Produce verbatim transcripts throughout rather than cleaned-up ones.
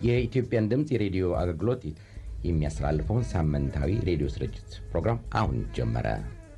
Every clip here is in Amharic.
የኢትዮጵያን ድምጽ የሬዲዮ አገልግሎት የሚያስተላልፈውን ሳምንታዊ ሬዲዮ ስርጭት ፕሮግራም አሁን ጀመረ።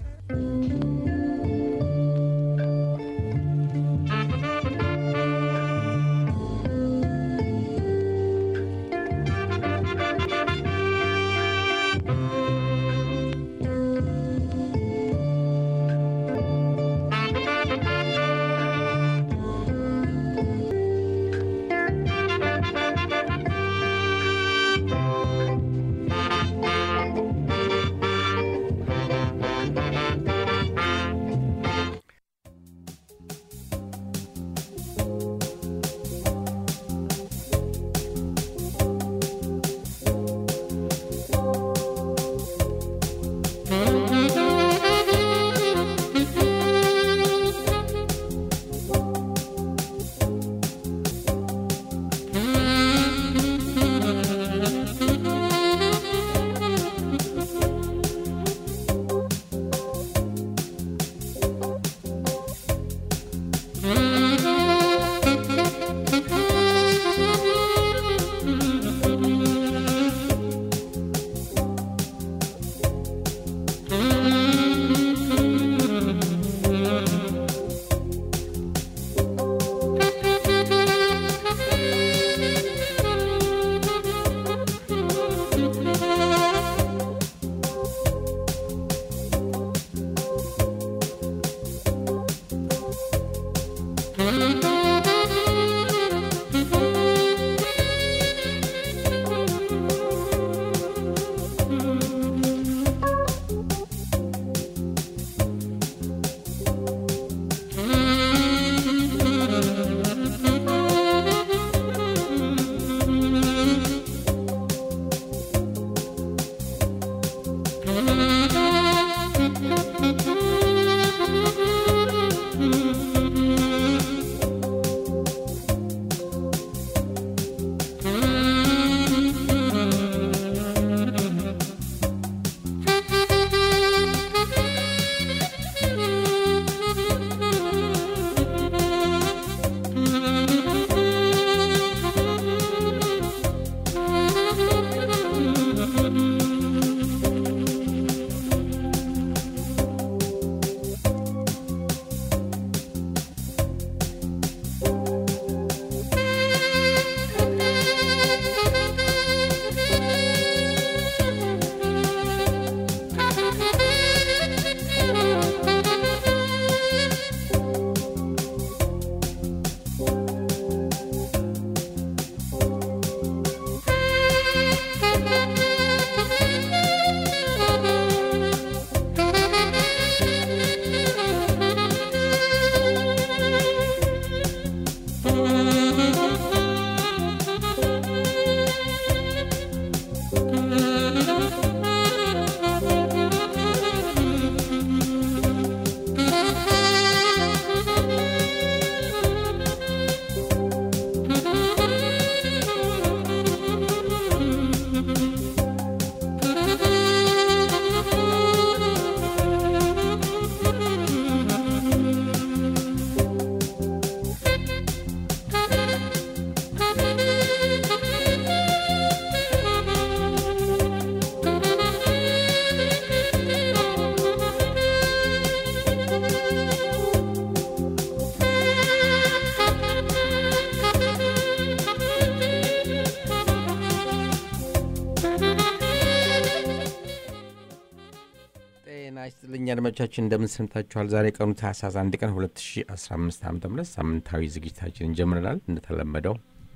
አድማጮቻችን እንደምን ሰምታችኋል? ዛሬ ቀኑ ታህሳስ አንድ ቀን ሁለት ሺህ አስራ አምስት ዓመተ ምህረት ሳምንታዊ ዝግጅታችንን ጀምረናል። እንደተለመደው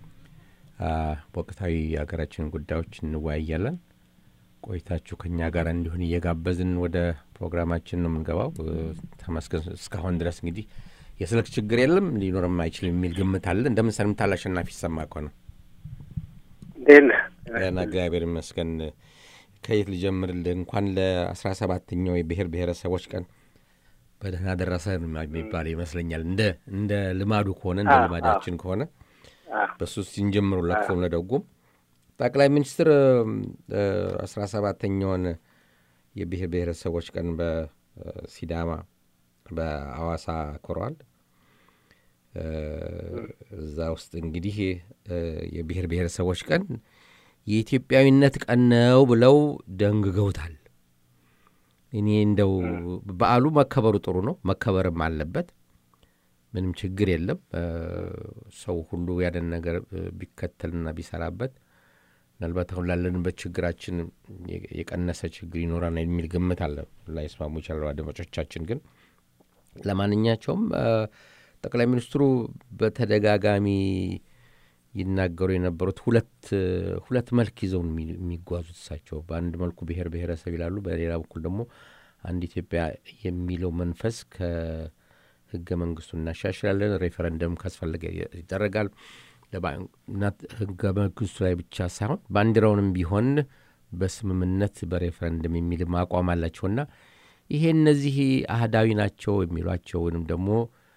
ወቅታዊ የሀገራችን ጉዳዮች እንወያያለን። ቆይታችሁ ከኛ ጋር እንዲሆን እየጋበዝን ወደ ፕሮግራማችን ነው የምንገባው። ተመስገን እስካሁን ድረስ እንግዲህ የስልክ ችግር የለም ሊኖርም አይችልም የሚል ግምት አለ። እንደምን ሰምታል? አሸናፊ ይሰማ እኮ ነው። ደህና ደህና እግዚአብሔር ይመስገን። ከየት ልጀምርልህ? እንኳን ለአስራ ሰባተኛው የብሔር ብሔረሰቦች ቀን በደህና ደረሰ የሚባል ይመስለኛል። እንደ እንደ ልማዱ ከሆነ እንደ ልማዳችን ከሆነ በሱ ሲንጀምሩ ለክፉም ለደጉም ጠቅላይ ሚኒስትር አስራ ሰባተኛውን የብሔር ብሔረሰቦች ቀን በሲዳማ በአዋሳ ኮሯል። እዛ ውስጥ እንግዲህ የብሔር ብሔረሰቦች ቀን የኢትዮጵያዊነት ቀን ነው ብለው ደንግገውታል። እኔ እንደው በዓሉ መከበሩ ጥሩ ነው፣ መከበርም አለበት፣ ምንም ችግር የለም። ሰው ሁሉ ያንን ነገር ቢከተልና ቢሰራበት ምናልባት አሁን ላለንበት ችግራችን የቀነሰ ችግር ይኖራል የሚል ግምት አለ። ላይስማሙ ይችላሉ አድማጮቻችን። ግን ለማንኛቸውም ጠቅላይ ሚኒስትሩ በተደጋጋሚ ይናገሩ የነበሩት ሁለት ሁለት መልክ ይዘው የሚጓዙት እሳቸው በአንድ መልኩ ብሔር ብሔረሰብ ይላሉ፣ በሌላ በኩል ደግሞ አንድ ኢትዮጵያ የሚለው መንፈስ ከህገ መንግስቱን እናሻሽላለን፣ ሬፈረንደም ካስፈለገ ይደረጋል፣ ህገ መንግስቱ ላይ ብቻ ሳይሆን ባንዲራውንም ቢሆን በስምምነት በሬፈረንደም የሚል አቋም አላቸውና ይሄ እነዚህ አህዳዊ ናቸው የሚሏቸው ወይንም ደግሞ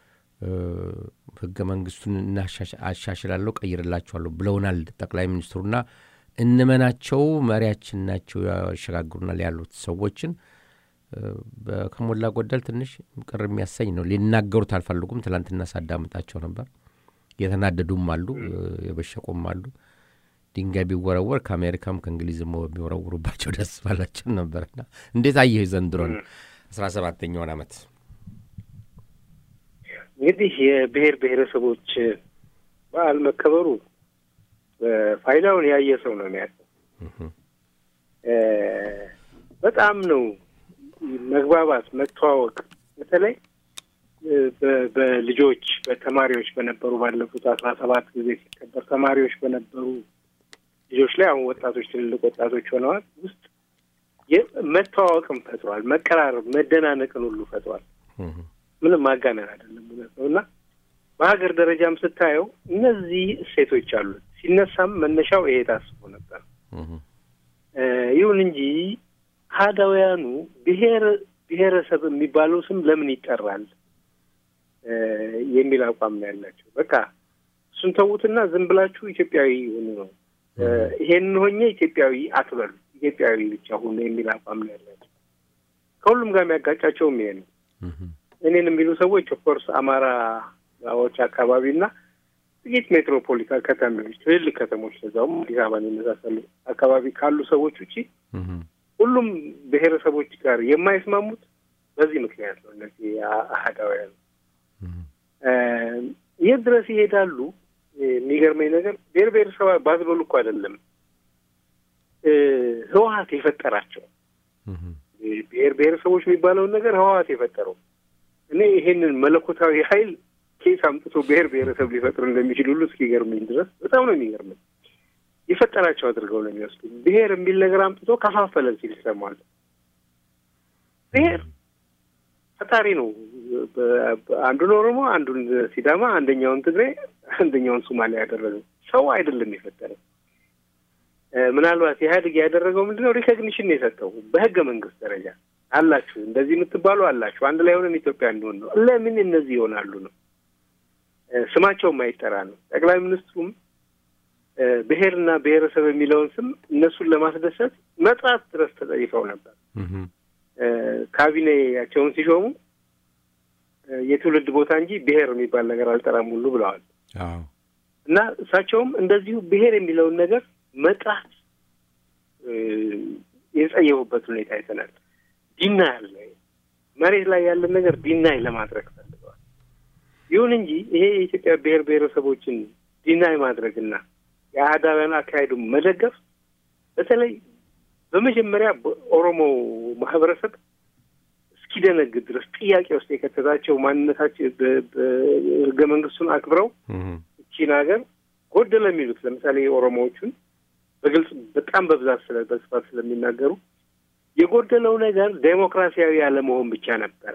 ህገ መንግስቱን እናሻሽላለሁ ቀይርላቸዋለሁ ብለውናል ጠቅላይ ሚኒስትሩና እንመናቸው መሪያችን ናቸው ያሸጋግሩናል ያሉት ሰዎችን በከሞላ ጎደል ትንሽ ቅር የሚያሰኝ ነው። ሊናገሩት አልፈልጉም። ትላንትና ሳዳምጣቸው ነበር። የተናደዱም አሉ፣ የበሸቁም አሉ። ድንጋይ ቢወረወር ከአሜሪካም ከእንግሊዝም ቢወረውሩባቸው ደስ ባላቸው ነበርና እንዴት አየህ ዘንድሮን አስራ ሰባተኛውን ዓመት? እንግዲህ የብሔር ብሔረሰቦች በዓል መከበሩ ፋይዳውን ያየ ሰው ነው የሚያውቀው። በጣም ነው መግባባት መተዋወቅ፣ በተለይ በልጆች በተማሪዎች በነበሩ ባለፉት አስራ ሰባት ጊዜ ሲከበር ተማሪዎች በነበሩ ልጆች ላይ አሁን ወጣቶች ትልልቅ ወጣቶች ሆነዋል ውስጥ መተዋወቅም ፈጥሯል። መቀራረብ መደናነቅን ሁሉ ፈጥሯል። ምንም ማጋነን አይደለም ነውና በሀገር ደረጃም ስታየው እነዚህ እሴቶች አሉ። ሲነሳም መነሻው ይሄ ታስቦ ነበር። ይሁን እንጂ አህዳውያኑ ብሔር ብሔረሰብ የሚባለው ስም ለምን ይጠራል የሚል አቋም ነው ያላቸው። በቃ እሱን ተውትና ዝም ብላችሁ ኢትዮጵያዊ ሆኑ ነው። ይሄን ሆኜ ኢትዮጵያዊ አትበሉ፣ ኢትዮጵያዊ ብቻ ሆኑ የሚል አቋም ነው ያላቸው። ከሁሉም ጋር የሚያጋጫቸውም ይሄ ነው። እኔን የሚሉ ሰዎች ኦፍኮርስ አማራዎች አካባቢና ጥቂት ሜትሮፖሊታን ከተሞች ትልልቅ ከተሞች ለዛውም አዲስ አበባን የመሳሰሉ አካባቢ ካሉ ሰዎች ውጪ ሁሉም ብሔረሰቦች ጋር የማይስማሙት በዚህ ምክንያት ነው። እነዚህ አህዳውያን የት ድረስ ይሄዳሉ? የሚገርመኝ ነገር ብሔር ብሔረሰብ ባዝበሉ እኮ አይደለም ህወሓት የፈጠራቸው ብሔር ብሔረሰቦች የሚባለውን ነገር ህወሓት የፈጠረው። እኔ ይሄንን መለኮታዊ ኃይል ኬስ አምጥቶ ብሔር ብሔረሰብ ሊፈጥር እንደሚችል ሁሉ እስኪገርመኝ ድረስ በጣም ነው የሚገርመኝ። የፈጠራቸው አድርገው ነው የሚወስዱት። ብሔር የሚል ነገር አምጥቶ ከፋፈለን ሲል ይሰማል። ብሔር ፈጣሪ ነው። አንዱን ኦሮሞ፣ አንዱን ሲዳማ፣ አንደኛውን ትግሬ፣ አንደኛውን ሶማሌ ያደረገው ሰው አይደለም የፈጠረው። ምናልባት ኢህአዴግ ያደረገው ምንድነው ሪኮግኒሽን የሰጠው በህገ መንግስት ደረጃ አላችሁ እንደዚህ የምትባሉ አላችሁ አንድ ላይ ሆነን ኢትዮጵያ እንሆን ነው። ለምን እነዚህ ይሆናሉ ነው ስማቸው ማይጠራ ነው። ጠቅላይ ሚኒስትሩም ብሔርና ብሔረሰብ የሚለውን ስም እነሱን ለማስደሰት መጥራት ድረስ ተጠይፈው ነበር። ካቢኔያቸውን ሲሾሙ የትውልድ ቦታ እንጂ ብሔር የሚባል ነገር አልጠራም ሁሉ ብለዋል። አዎ እና እሳቸውም እንደዚሁ ብሔር የሚለውን ነገር መጥራት የጸየፉበት ሁኔታ አይተናል። ዲናይ መሬት ላይ ያለ ነገር ዲናይ ለማድረግ ፈልገዋል። ይሁን እንጂ ይሄ የኢትዮጵያ ብሔር ብሔረሰቦችን ዲናይ ማድረግና የአህዳውያን አካሄዱን መደገፍ በተለይ በመጀመሪያ በኦሮሞ ማህበረሰብ እስኪደነግጥ ድረስ ጥያቄ ውስጥ የከተታቸው ማንነታቸው በህገ መንግስቱን አክብረው እቺን ሀገር ጎደለ የሚሉት ለምሳሌ ኦሮሞዎቹን በግልጽ በጣም በብዛት ስለ በስፋት ስለሚናገሩ የጎደለው ነገር ዴሞክራሲያዊ ያለመሆን ብቻ ነበር።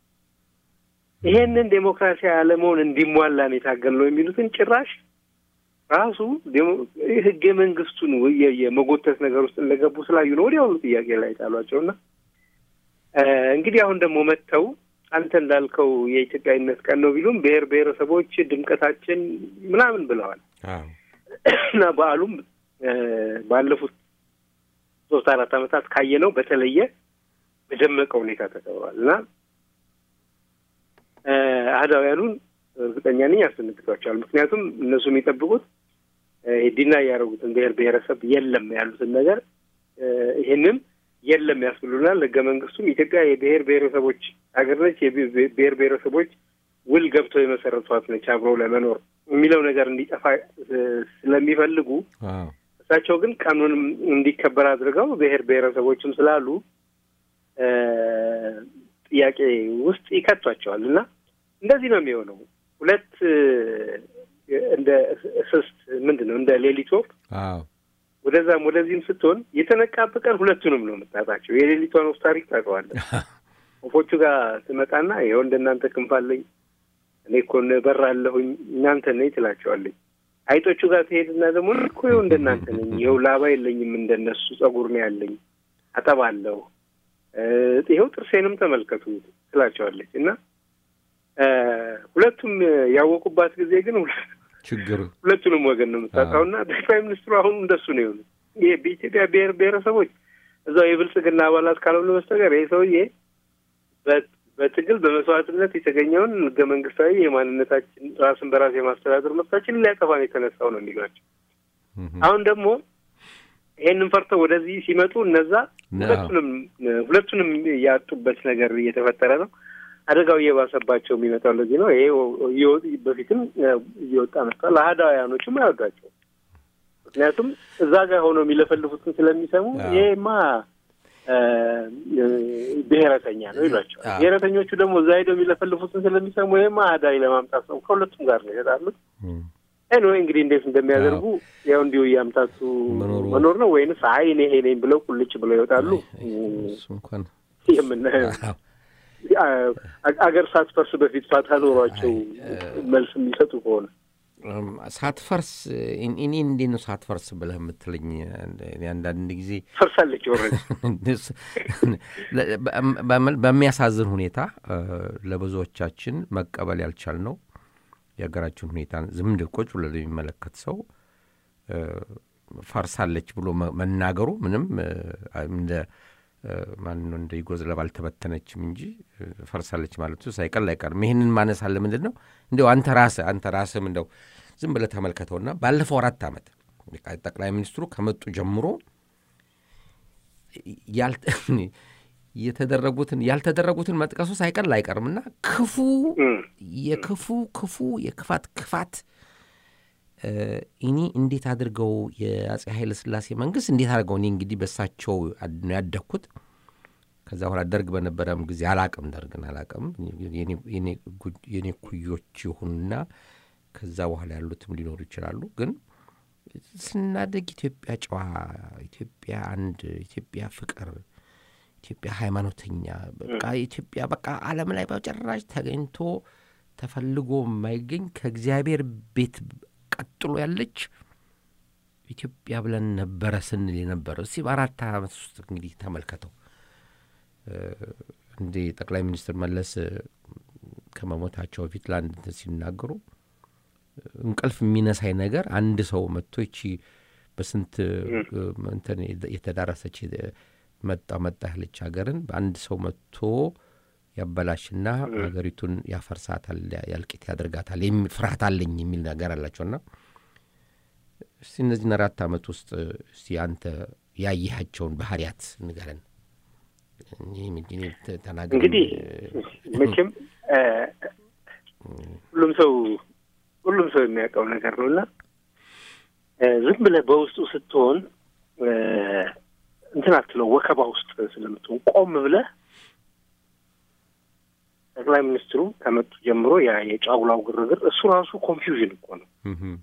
ይሄንን ዴሞክራሲያዊ ያለመሆን እንዲሟላን የታገልነው የሚሉትን ጭራሽ ራሱ ህገ መንግስቱን የመጎተት ነገር ውስጥ እንደገቡ ስላዩ ነው ወዲያውኑ ጥያቄ ላይ ጣሏቸውና እንግዲህ አሁን ደግሞ መተው አንተ እንዳልከው የኢትዮጵያዊነት ቀን ነው ቢሉም ብሔር ብሔረሰቦች ድምቀታችን ምናምን ብለዋል። አዎ እና በዓሉም ባለፉት ሶስት አራት ዓመታት ካየነው በተለየ በደመቀ ሁኔታ ተከብሯልና አህዳውያኑን እርግጠኛ ነኝ ያስደነግጧቸዋል። ምክንያቱም እነሱ የሚጠብቁት ዲና ያደረጉትን ብሔር ብሔረሰብ የለም ያሉትን ነገር ይሄንን የለም ያስብሉናል። ህገ መንግስቱም ኢትዮጵያ የብሔር ብሔረሰቦች ሀገር ነች፣ የብሔር ብሔረሰቦች ውል ገብተው የመሰረቷት ነች አብረው ለመኖር የሚለው ነገር እንዲጠፋ ስለሚፈልጉ እሳቸው ግን ቀኑንም እንዲከበር አድርገው ብሔር ብሔረሰቦችም ስላሉ ጥያቄ ውስጥ ይከቷቸዋል እና እንደዚህ ነው የሚሆነው። ሁለት እንደ ስስት ምንድነው እንደ ሌሊት ወፍ አዎ ወደዛም ወደዚህም ስትሆን የተነቃበቀን ሁለቱንም ነው የምታጣቸው። የሌሊቷን ወፍ ታሪክ ታውቀዋለህ። ወፎቹ ጋር ትመጣና ይኸው እንደናንተ ክንፋለኝ እኔ እኮ በራለሁኝ እናንተ ነኝ ትላቸዋለች። አይጦቹ ጋር ትሄድና ደግሞ እኮ ይኸው እንደናንተ ነኝ ይኸው ላባ የለኝም እንደነሱ ጸጉር ነው ያለኝ አጠባለሁ ይኸው ጥርሴንም ተመልከቱ ትላቸዋለች እና ሁለቱም ያወቁባት ጊዜ ግን ችግሩ ሁለቱንም ወገን ነው የምታጣውና ጠቅላይ ሚኒስትሩ አሁን እንደሱ ነው ይሁን ይሄ በኢትዮጵያ ብሔር ብሔረሰቦች እዛው የብልጽግና አባላት ካልሆነ በስተቀር ይሄ ሰውዬ በትግል በመስዋዕትነት የተገኘውን ህገ መንግስታዊ የማንነታችን ራስን በራስ የማስተዳደር መብታችን ሊያጠፋ ነው የተነሳው ነው የሚሏቸው። አሁን ደግሞ ይሄንን ፈርተው ወደዚህ ሲመጡ እነዛ ሁለቱንም ሁለቱንም ያጡበት ነገር እየተፈጠረ ነው። አደጋው እየባሰባቸው የሚመጣው ለዚህ ነው። ይሄ በፊትም እየወጣ መጥቷል። አህዳውያኖችም አይወዷቸው። ምክንያቱም እዛ ጋር ሆነው የሚለፈልፉትን ስለሚሰሙ ይሄማ ብሔረተኛ ነው ይሏቸዋል። ብሔረተኞቹ ደግሞ እዛ ሄደው የሚለፈልፉትን ስለሚሰሙ ይሄማ አህዳዊ ለማምጣት ነው። ከሁለቱም ጋር ነው ይሄዳሉት። ኤኒዌይ እንግዲህ እንዴት እንደሚያደርጉ ያው እንዲሁ ያምታቱ መኖር ነው ወይንስ አይ እኔ ይሄ ነኝ ብለው ቁልጭ ብለው ይወጣሉ? እሱ እንኳን የምናየው አገር ሳትፈርስ በፊት ፋታ ኖሯቸው መልስ የሚሰጡ ከሆነ ሳትፈርስ እኔ እንዴት ነው ሳትፈርስ ብለህ የምትለኝ? አንዳንድ ጊዜ ፈርሳለች ወረደ በሚያሳዝን ሁኔታ ለብዙዎቻችን መቀበል ያልቻልነው የሀገራችን ሁኔታ ዝም ብሎ ቁጭ ብሎ የሚመለከት ሰው ፈርሳለች ብሎ መናገሩ ምንም እንደ ማን ነው እንደ ይጎዝለብ አልተበተነችም እንጂ ፈርሳለች ማለቱ ሳይቀር አይቀርም። ይሄንን ማነሳለ ምንድነው እንደው አንተ ራስህ አንተ ራስህም እንደው ዝም ብለህ ተመልከተውና ባለፈው አራት ዓመት ጠቅላይ ሚኒስትሩ ከመጡ ጀምሮ ያልተ የተደረጉትን ያልተደረጉትን መጥቀሱ ሳይቀር አይቀርምና ክፉ የክፉ ክፉ የክፋት ክፋት እኔ እንዴት አድርገው የአፄ ኃይለ ሥላሴ መንግስት እንዴት አድርገው እኔ እንግዲህ በሳቸው ነው ያደኩት። ከዛ በኋላ ደርግ በነበረም ጊዜ አላቅም ደርግን አላቅም የኔ የኔ የኔ ኩዮች ይሁንና ከዛ በኋላ ያሉትም ሊኖሩ ይችላሉ። ግን ስናደግ ኢትዮጵያ ጨዋ ኢትዮጵያ አንድ ኢትዮጵያ ፍቅር ኢትዮጵያ ሃይማኖተኛ በቃ ኢትዮጵያ በቃ ዓለም ላይ በጭራሽ ተገኝቶ ተፈልጎ የማይገኝ ከእግዚአብሔር ቤት ቀጥሎ ያለች ኢትዮጵያ ብለን ነበር ስንል ነበር። እሺ በአራት ዓመት ውስጥ እንግዲህ ተመልከተው እንደ ጠቅላይ ሚኒስትር መለስ ከመሞታቸው በፊት ለአንድ ሲናገሩ እንቅልፍ የሚነሳይ ነገር አንድ ሰው መጥቶ እቺ በስንት እንትን የተዳረሰች መጣ መጣ ያለች ሀገርን በአንድ ሰው መጥቶ ያበላሽና ሀገሪቱን ያፈርሳታል ያልቂት ያደርጋታል ፍርሃት አለኝ የሚል ነገር አላቸውና እስቲ እነዚህ አራት ዓመት ውስጥ እስቲ አንተ ያያቸውን ባህሪያት ንገረን። እኔ ተናገር እንግዲህ መቼም ሁሉም ሰው ሁሉም ሰው የሚያውቀው ነገር ነውና ዝም ብለህ በውስጡ ስትሆን እንትን አትለው ወከባ ውስጥ ስለምትሆን ቆም ብለህ ጠቅላይ ሚኒስትሩ ከመጡ ጀምሮ ያ የጫውላው ግርግር እሱ ራሱ ኮንፊውዥን እኮ ነው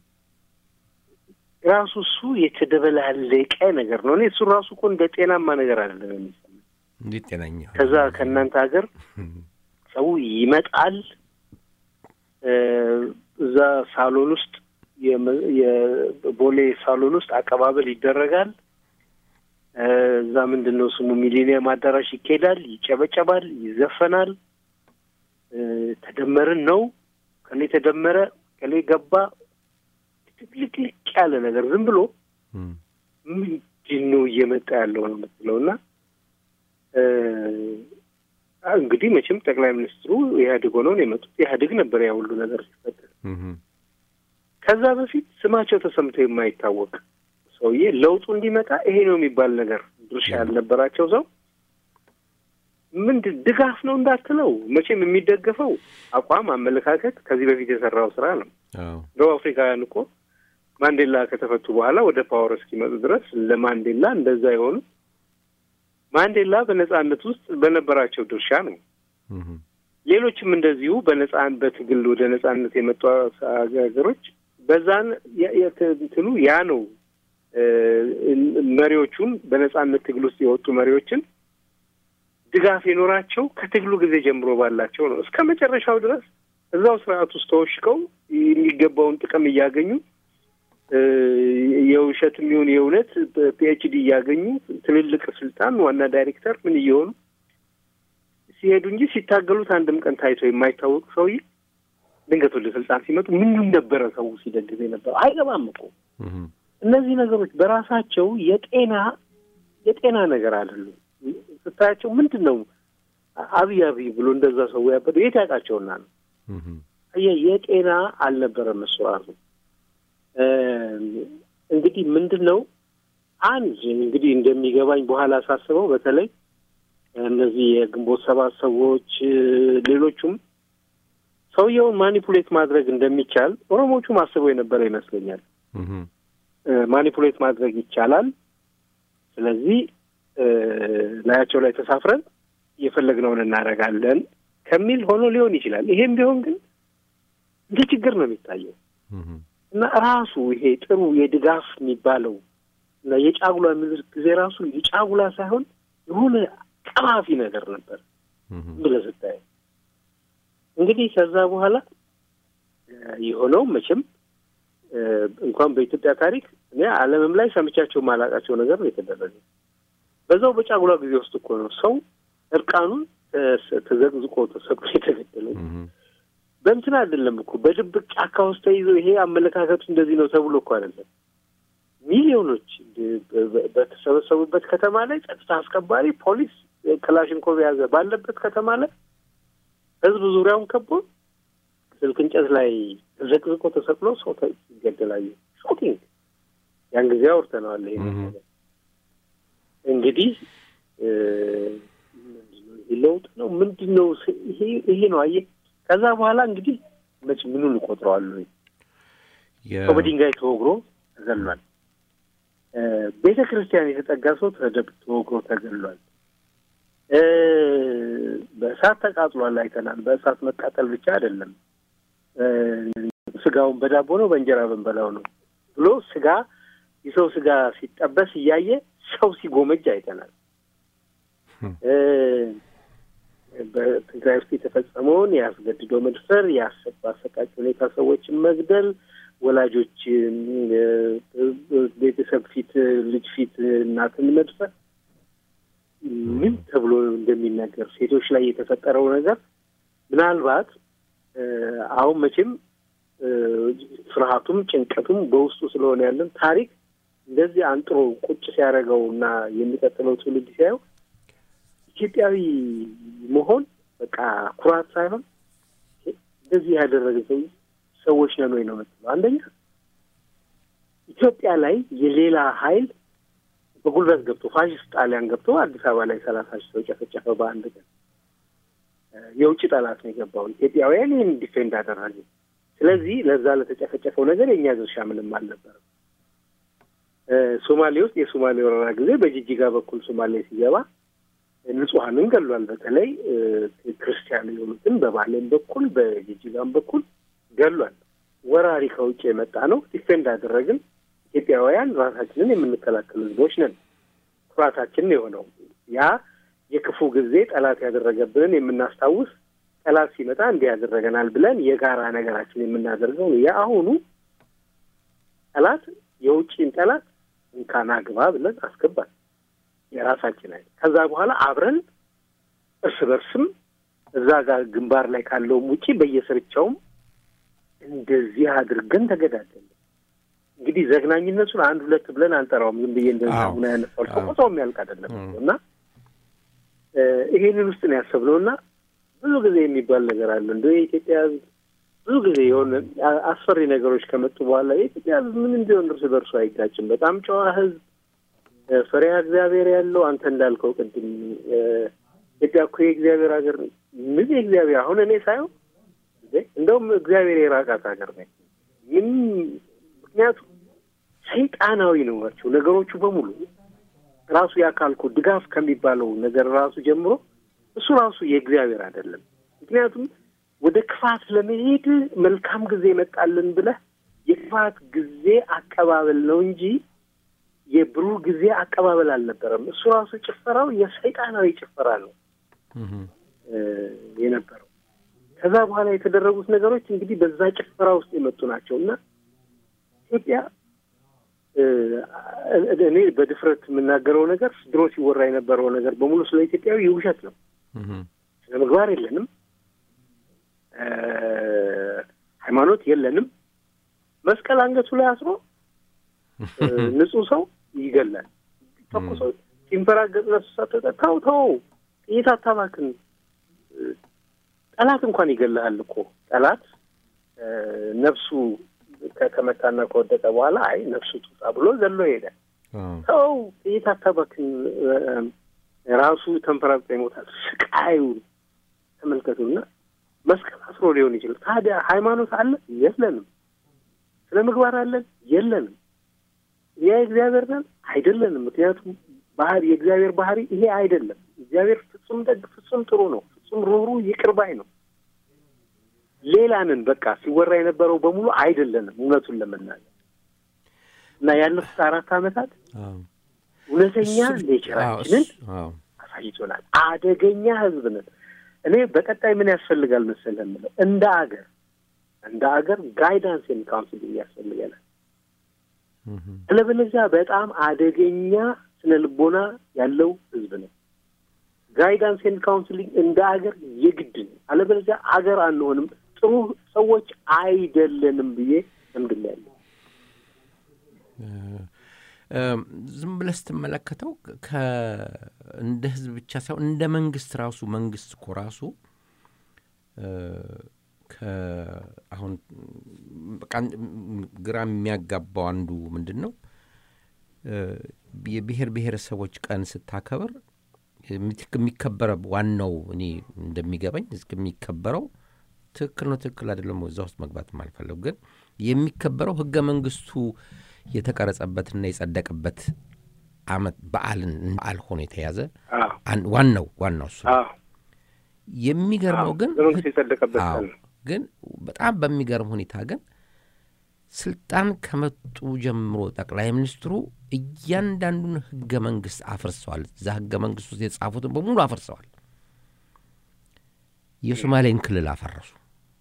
ራሱ እሱ የተደበላለቀ ነገር ነው። እኔ እሱ ራሱ እኮ እንደ ጤናማ ነገር አይደለም የሚሰማኝ። እንዴ ጤናኛ ከዛ ከእናንተ ሀገር ሰው ይመጣል እዛ ሳሎን ውስጥ የቦሌ ሳሎን ውስጥ አቀባበል ይደረጋል። እዛ ምንድነው ስሙ ሚሊኒየም አዳራሽ ይኬዳል፣ ይጨበጨባል፣ ይዘፈናል። ተደመረን ነው ከኔ ተደመረ ከኔ ገባ ትክክል ያለ ነገር ዝም ብሎ ምንድነው እየመጣ ያለው ነው የምትለውና እንግዲህ መቼም ጠቅላይ ሚኒስትሩ ኢህአዴግ ሆነው ነው የመጡት። ኢህአዴግ ነበር ያ ሁሉ ነገር ሲፈጠር። ከዛ በፊት ስማቸው ተሰምቶ የማይታወቅ ሰውዬ ለውጡ እንዲመጣ ይሄ ነው የሚባል ነገር ድርሻ ያልነበራቸው ሰው ምንድን ድጋፍ ነው እንዳትለው መቼም የሚደገፈው አቋም አመለካከት ከዚህ በፊት የሰራው ስራ ነው። ደቡብ አፍሪካውያን እኮ ማንዴላ ከተፈቱ በኋላ ወደ ፓወር እስኪመጡ ድረስ ለማንዴላ እንደዛ የሆኑ ማንዴላ በነጻነት ውስጥ በነበራቸው ድርሻ ነው። ሌሎችም እንደዚሁ በነጻን በትግል ወደ ነጻነት የመጡ ሀገሮች በዛን የትሉ ያ ነው መሪዎቹን በነጻነት ትግል ውስጥ የወጡ መሪዎችን ድጋፍ የኖራቸው ከትግሉ ጊዜ ጀምሮ ባላቸው ነው። እስከ መጨረሻው ድረስ እዛው ስርዓት ውስጥ ተወሽቀው የሚገባውን ጥቅም እያገኙ የውሸትም ይሁን የእውነት ፒኤችዲ እያገኙ ትልልቅ ስልጣን ዋና ዳይሬክተር ምን እየሆኑ ሲሄዱ እንጂ ሲታገሉት አንድም ቀን ታይቶ የማይታወቅ ሰውዬ ድንገት ወደ ስልጣን ሲመጡ ምን ነበረ ሰው ሲደግፍ ነበር አይገባም እኮ። እነዚህ ነገሮች በራሳቸው የጤና የጤና ነገር አይደሉም። ስታያቸው ምንድነው አብይ አብይ ብሎ እንደዛ ሰው ያበደ የት ያውቃቸውና ነው የጤና አልነበረም መስዋዕቱ። እንግዲህ ምንድነው አንድ እንግዲህ እንደሚገባኝ በኋላ ሳስበው በተለይ እነዚህ የግንቦት ሰባት ሰዎች ሌሎቹም ሰውየውን ማኒፑሌት ማድረግ እንደሚቻል ኦሮሞቹ ማስበው የነበረ ይመስለኛል። ማኒፑሌት ማድረግ ይቻላል፣ ስለዚህ ላያቸው ላይ ተሳፍረን የፈለግነውን እናደርጋለን ከሚል ሆኖ ሊሆን ይችላል። ይሄም ቢሆን ግን እንደ ችግር ነው የሚታየው እና ራሱ ይሄ ጥሩ የድጋፍ የሚባለው እና የጫጉላ ምዝር ጊዜ ራሱ የጫጉላ ሳይሆን የሆነ ቀማፊ ነገር ነበር ብለህ ስታይ እንግዲህ ከዛ በኋላ የሆነው መቼም እንኳን በኢትዮጵያ ታሪክ እኔ ዓለምም ላይ ሰምቻቸው ማላቃቸው ነገር ነው የተደረገው። በዛው በጫጉላ ጊዜ ውስጥ እኮ ነው ሰው እርቃኑን ተዘግዝቆ ተሰቅሎ የተገደለው። በእንትን አይደለም እኮ በድብቅ ጫካ ውስጥ ተይዞ ይሄ አመለካከቱ እንደዚህ ነው ተብሎ እኮ አይደለም። ሚሊዮኖች በተሰበሰቡበት ከተማ ላይ ጸጥታ አስከባሪ ፖሊስ ክላሽንኮቭ ያዘ ባለበት ከተማ ላይ ህዝብ ዙሪያውን ከቦ ስልክ እንጨት ላይ ተዘቅዝቆ ተሰቅሎ ሰው ይገደላል። ሾኪንግ ያን ጊዜ አውርተናል። ይሄ እንግዲህ ለውጥ ነው ምንድነው ይሄ ይሄ ነው አየህ። ከዛ በኋላ እንግዲህ መች ምኑን ቆጥረዋለሁ ሰው በድንጋይ ተወግሮ ተገሏል። ቤተ ክርስቲያን የተጠጋ ሰው ተወግሮ ተገሏል። በእሳት ተቃጥሏል አይተናል። በእሳት መቃጠል ብቻ አይደለም ስጋውን በዳቦ ነው በእንጀራ በንበላው ነው ብሎ ስጋ የሰው ስጋ ሲጠበስ እያየ ሰው ሲጎመጅ አይተናል። በትግራይ ውስጥ የተፈጸመውን ያስገድዶ መድፈር፣ ያሰቃቂ ሁኔታ ሰዎችን መግደል፣ ወላጆች ቤተሰብ ፊት ልጅ ፊት እናትን መድፈር ምን ተብሎ እንደሚነገር ሴቶች ላይ የተፈጠረው ነገር ምናልባት አሁን መቼም ፍርሃቱም ጭንቀቱም በውስጡ ስለሆነ ያለን ታሪክ እንደዚህ አንጥሮ ቁጭ ሲያደርገውና የሚቀጥለው ትውልድ ሲያየው ኢትዮጵያዊ መሆን በቃ ኩራት ሳይሆን እንደዚህ ያደረገ ሰዎች ነን ወይ ነው የምትለው። አንደኛ ኢትዮጵያ ላይ የሌላ ኃይል በጉልበት ገብቶ ፋሽስት ጣሊያን ገብቶ አዲስ አበባ ላይ ሰላሳ ሺህ ሰው ጨፈጨፈ በአንድ ቀን። የውጭ ጠላት ነው የገባው። ኢትዮጵያውያን ይህን ዲፌንድ አደረጉ። ስለዚህ ለዛ ለተጨፈጨፈው ነገር የኛ ድርሻ ምንም አልነበረም። ሶማሌ ውስጥ የሶማሌ ወረራ ጊዜ በጂጂጋ በኩል ሶማሌ ሲገባ ንጹሃንን ገሏል። በተለይ ክርስቲያን የሆኑትን በባሌም በኩል በጂጂጋም በኩል ገሏል። ወራሪ ከውጭ የመጣ ነው። ዲፌንድ አደረግን። ኢትዮጵያውያን ራሳችንን የምንከላከል ህዝቦች ነን። ኩራታችን የሆነው ያ የክፉ ጊዜ ጠላት ያደረገብንን የምናስታውስ ጠላት ሲመጣ እንዲህ ያደረገናል ብለን የጋራ ነገራችን የምናደርገው ያ አሁኑ ጠላት የውጭን ጠላት እንካና ግባ ብለን አስገባል የራሳችን አይደል። ከዛ በኋላ አብረን እርስ በርስም እዛ ጋር ግንባር ላይ ካለው ውጪ በየሰርቻውም እንደዚህ አድርገን ተገዳደልን። እንግዲህ ዘግናኝነቱን አንድ ሁለት ብለን አንጠራውም። ዝም ብዬ እንደዛ ሆነ ያነሳው ቆቆታው የሚያልቅ አይደለም እና ይሄንን ውስጥ ነው ያሰብነውና ብዙ ጊዜ የሚባል ነገር አለ እንደ የኢትዮጵያ ብዙ ጊዜ የሆነ አስፈሪ ነገሮች ከመጡ በኋላ የኢትዮጵያ ምን እንደሆነ እርስ በርሱ አይጋጭም። በጣም ጨዋ ህዝብ፣ ፈሪሃ እግዚአብሔር ያለው አንተ እንዳልከው ቅድም ኢትዮጵያ እኮ የእግዚአብሔር ሀገር ነው። ምን የእግዚአብሔር አሁን እኔ ሳይሆን እንደውም እግዚአብሔር የራቃት ሀገር ነው። ምን ምክንያቱም ሰይጣናዊ ነው ናቸው ነገሮቹ በሙሉ። ራሱ ያካልኩ ድጋፍ ከሚባለው ነገር ራሱ ጀምሮ እሱ ራሱ የእግዚአብሔር አይደለም። ምክንያቱም ወደ ክፋት ለመሄድ መልካም ጊዜ መጣልን ብለህ የክፋት ጊዜ አቀባበል ነው እንጂ የብሩህ ጊዜ አቀባበል አልነበረም። እሱ ራሱ ጭፈራው የሰይጣናዊ ጭፈራ ነው የነበረው። ከዛ በኋላ የተደረጉት ነገሮች እንግዲህ በዛ ጭፈራ ውስጥ የመጡ ናቸውና ኢትዮጵያ እኔ በድፍረት የምናገረው ነገር ድሮ ሲወራ የነበረው ነገር በሙሉ ስለ ኢትዮጵያዊ ውሸት ነው። ስለ ምግባር የለንም፣ ሃይማኖት የለንም። መስቀል አንገቱ ላይ አስሮ ንጹህ ሰው ይገላል። ተቆሶ ሲንፈራገጥ ነፍስ ተጠታው ተው ጥይት አታባክን። ጠላት እንኳን ይገላል እኮ ጠላት ነፍሱ ከተመታና ከወደቀ በኋላ አይ ነፍሱ ትውጣ ብሎ ዘሎ ሄደ። ተው ጥይት አታባክን። ራሱ ተንፈራግጦ ይሞታል። ስቃዩ ተመልከቱና መስቀል አስሮ ሊሆን ይችላል። ታዲያ ሃይማኖት አለ? የለንም። ስለ ምግባር አለን? የለንም። የእግዚአብሔር ነን? አይደለንም። ምክንያቱም ባህሪ የእግዚአብሔር ባህሪ ይሄ አይደለም። እግዚአብሔር ፍጹም ደግ፣ ፍጹም ጥሩ ነው። ፍጹም ሩህሩህ፣ ይቅር ባይ ነው። ሌላንን በቃ ሲወራ የነበረው በሙሉ አይደለንም እውነቱን ለመናገር እና ያለፉት አራት ዓመታት እውነተኛ ኔቸራችንን አሳይቶናል። አደገኛ ህዝብ ነን። እኔ በቀጣይ ምን ያስፈልጋል መሰለህ የምለው እንደ አገር እንደ አገር ጋይዳንስ ኤንድ ካውንስሊንግ ያስፈልገናል። ስለዚህ በጣም አደገኛ ስነ ልቦና ያለው ህዝብ ነው። ጋይዳንስ ኤንድ ካውንስሊንግ እንደ አገር የግድ ነው። አለበለዚያ አገር አንሆንም፣ ጥሩ ሰዎች አይደለንም ብዬ እምድላለሁ። ዝም ብለህ ስትመለከተው እንደ ህዝብ ብቻ ሳይሆን እንደ መንግስት ራሱ መንግስት እኮ ራሱ አሁን በቃ ግራ የሚያጋባው አንዱ ምንድን ነው የብሔር ብሔረሰቦች ቀን ስታከብር የሚከበረው ዋናው እኔ እንደሚገባኝ የሚከበረው ትክክል ነው ትክክል አይደለም እዛ ውስጥ መግባት ማልፈልግ ግን የሚከበረው ህገ መንግስቱ የተቀረጸበትና የጸደቀበት አመት በዓልን በዓል ሆኖ የተያዘ ዋናው ዋናው እሱ የሚገርመው ግን ግን በጣም በሚገርም ሁኔታ ግን ስልጣን ከመጡ ጀምሮ ጠቅላይ ሚኒስትሩ እያንዳንዱን ህገ መንግስት አፍርሰዋል። እዛ ህገ መንግስት ውስጥ የጻፉትን በሙሉ አፍርሰዋል። የሶማሌን ክልል አፈረሱ።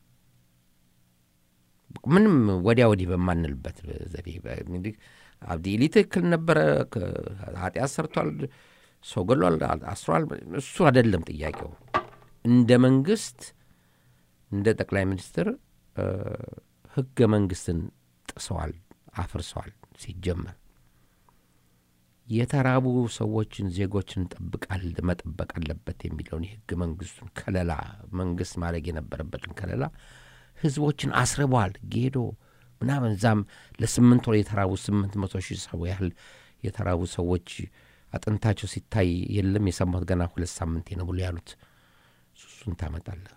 ምንም ወዲያ ወዲህ በማንልበት ዘዴ እንግዲህ አብዲሊ ትክክል ነበረ፣ ኃጢአት ሰርቷል፣ ሰው ገሏል፣ አስሯል። እሱ አይደለም ጥያቄው። እንደ መንግስት እንደ ጠቅላይ ሚኒስትር ህገ መንግስትን ጥሰዋል፣ አፍርሰዋል። ሲጀመር የተራቡ ሰዎችን ዜጎችን ጠብቃል መጠበቅ አለበት የሚለውን የህገ መንግስቱን ከለላ መንግስት ማድረግ የነበረበትን ከለላ ህዝቦችን አስርቧል። ጌዶ ምናምን ዛም ለስምንት ወር የተራቡ ስምንት መቶ ሺህ ሰው ያህል የተራቡ ሰዎች አጥንታቸው ሲታይ የለም የሰማት ገና ሁለት ሳምንት ነው ብሎ ያሉት እሱን ታመጣለህ።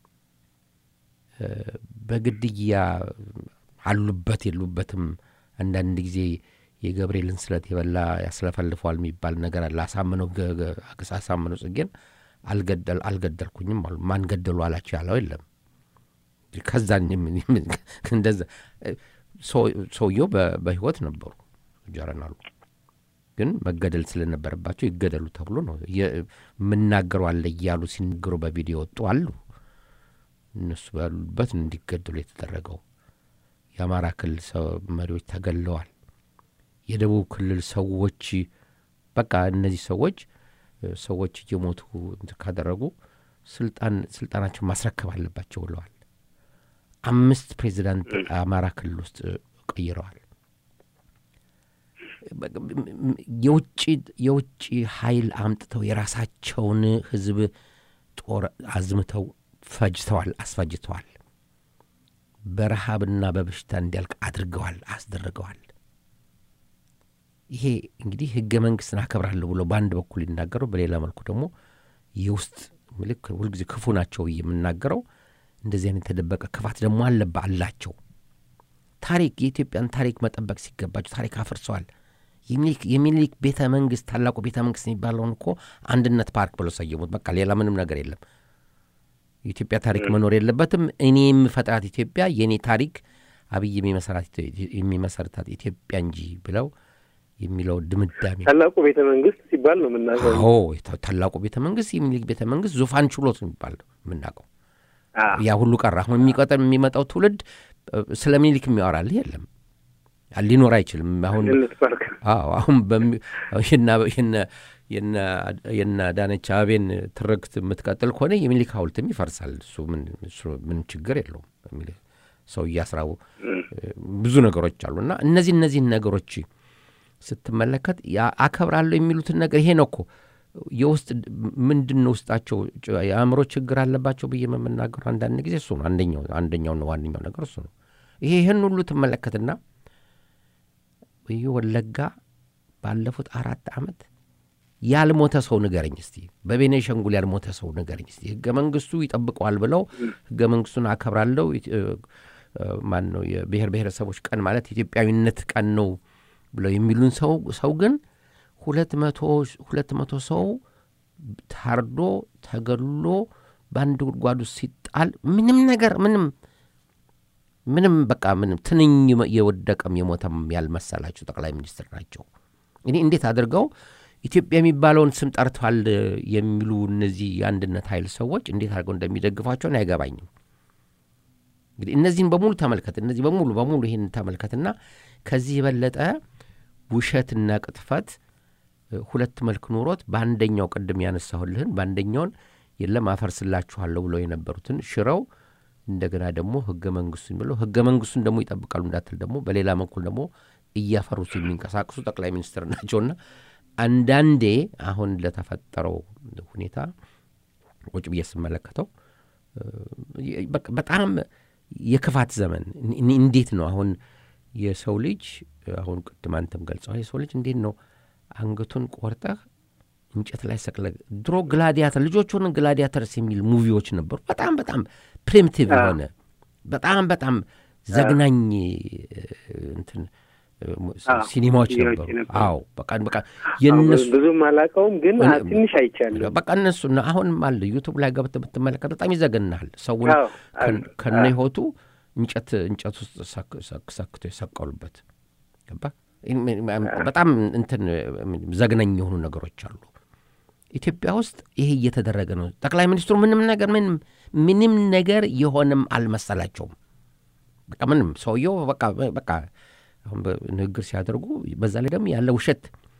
በግድያ አሉበት የሉበትም አንዳንድ ጊዜ የገብርኤልን ስለት የበላ ያስለፈልፈዋል የሚባል ነገር አለ። አሳምነው አሳምነው ጽጌን አልገደል አልገደልኩኝም አሉ። ማን ገደሉ አላቸው ያለው የለም። ከዛን እንደዛ ሰውየው በህይወት ነበሩ ጀረናሉ ግን መገደል ስለነበረባቸው ይገደሉ ተብሎ ነው የምናገሩ አለ እያሉ ሲንገሩ በቪዲዮ ወጡ አሉ። እነሱ ባሉበት እንዲገደሉ የተደረገው የአማራ ክልል መሪዎች ተገለዋል። የደቡብ ክልል ሰዎች በቃ እነዚህ ሰዎች ሰዎች እየሞቱ ካደረጉ ስልጣን ስልጣናቸው ማስረከብ አለባቸው ብለዋል። አምስት ፕሬዝዳንት አማራ ክልል ውስጥ ቀይረዋል። የውጭ የውጭ ኃይል አምጥተው የራሳቸውን ህዝብ ጦር አዝምተው ፈጅተዋል አስፈጅተዋል በረሃብና በበሽታ እንዲያልቅ አድርገዋል አስደረገዋል ይሄ እንግዲህ ህገ መንግስትን አከብራለሁ ብሎ ባንድ በኩል ይናገረው በሌላ መልኩ ደግሞ የውስጥ ምልክ ሁልጊዜ ክፉ ናቸው የምናገረው እንደዚህ አይነት ተደበቀ ክፋት ደግሞ አለባላቸው ታሪክ የኢትዮጵያን ታሪክ መጠበቅ ሲገባቸው ታሪክ አፍርሰዋል የሚሊክ የሚሊክ ቤተ መንግስት ታላቁ ቤተ መንግስት የሚባለውን እኮ አንድነት ፓርክ ብሎ ሰየሙት በቃ ሌላ ምንም ነገር የለም የኢትዮጵያ ታሪክ መኖር የለበትም እኔም ፈጣት ኢትዮጵያ የኔ ታሪክ አብይ የሚመሰራት የሚመሰርታት ኢትዮጵያ እንጂ ብለው የሚለው ድምዳሜ ታላቁ ቤተ መንግስት ሲባል ነው የምናውቀው አዎ ታላቁ ቤተ መንግስት የሚሊክ ቤተ መንግስት ዙፋን ችሎት ነው የሚባለው የምናውቀው ያ ሁሉ ቀረ አሁን የሚቀጥል የሚመጣው ትውልድ ስለሚሊክ የሚያወራል የለም ሊኖር አይችልም አሁን አዎ አሁን በየና የና የና የና ዳነቻ አቤን ትርክት የምትቀጥል ከሆነ የሚሊክ ሐውልትም ይፈርሳል እሱ ምን እሱ ምን ችግር የለውም የሚል ሰው ያስራው ብዙ ነገሮች አሉና እነዚህ እነዚህ ነገሮች ስትመለከት ያ አከብራለሁ የሚሉት ነገር ይሄ ነው እኮ የውስጥ ምንድነው ውስጣቸው የአእምሮ ችግር አለባቸው በየመመናገሩ አንዳንድ ጊዜ እሱ ነው አንደኛው አንደኛው ነው ዋንኛው ነገር እሱ ነው ይሄ ይሄን ሁሉ ተመለከተና ወይ ወለጋ ባለፉት አራት አመት ያልሞተ ሰው ንገረኝ እስቲ በቤኔሻንጉል ያልሞተ ሰው ንገረኝ እስቲ ህገ መንግስቱ ይጠብቀዋል ብለው ህገ መንግስቱን አከብራለሁ ማን ነው የብሔር ብሔረሰቦች ቀን ማለት ኢትዮጵያዊነት ቀን ነው ብለው የሚሉን ሰው ሰው ግን ሁለት መቶ ሰው ታርዶ ተገሎ ባንድ ጉድጓዱ ሲጣል ምንም ነገር ምንም ምንም በቃ ምንም ትንኝ የወደቀም የሞተም ያልመሰላቸው ጠቅላይ ሚኒስትር ናቸው እኔ እንዴት አድርገው ኢትዮጵያ የሚባለውን ስም ጠርቷል የሚሉ እነዚህ የአንድነት ኃይል ሰዎች እንዴት አድርገው እንደሚደግፋቸው ነው አይገባኝም እንግዲህ እነዚህን በሙሉ ተመልከት እነዚህ በሙሉ በሙሉ ይሄን ተመልከትና ከዚህ የበለጠ ውሸትና ቅጥፈት ሁለት መልክ ኖሮት በአንደኛው ቀደም ያነሳሁልህን በአንደኛውን የለም አፈርስላችኋለሁ ብለው የነበሩትን ሽረው እንደገና ደግሞ ህገ መንግስቱን ብለው ህገ መንግስቱን ደግሞ ይጠብቃሉ እንዳትል ደግሞ በሌላ መልኩ ደግሞ እያፈሩት የሚንቀሳቀሱ ጠቅላይ ሚኒስትር ናቸውና አንዳንዴ አሁን ለተፈጠረው ሁኔታ ወጭ በየስመለከተው በጣም የክፋት ዘመን እንዴት ነው አሁን የሰው ልጅ አሁን ቅድም አንተም ገልጸው የሰው ልጅ እንዴት ነው አንገቱን ቆርጠህ እንጨት ላይ ሰቅለ ድሮ ግላዲያተር ልጆቹን ግላዲያተርስ የሚል ሙቪዎች ነበሩ በጣም በጣም ፕሪሚቲቭ ሆነ በጣም በጣም ዘግናኝ እንትን ሲኒማዎች ነበሩ አዎ በቃ በቃ የነሱ ብዙ ማላቀውም ግን ትንሽ አይቻለሁ በቃ እነሱና አሁን ማለት ዩቲዩብ ላይ ገብተህ ብትመለከት በጣም ይዘገናል ሰውን ከነይሆቱ እንጨት እንጨት ውስጥ ሰክሰክቶ ይሰቀሉበት ገባ በጣም እንትን ዘግናኝ የሆኑ ነገሮች አሉ ኢትዮጵያ ውስጥ ይሄ እየተደረገ ነው ጠቅላይ ሚኒስትሩ ምንም ነገር ምንም ምንም ነገር የሆነም አልመሰላቸውም በቃ ምንም ሰውየው በቃ በቃ አሁን በንግግር ሲያደርጉ በዛ ላይ ደግሞ ያለ ውሸት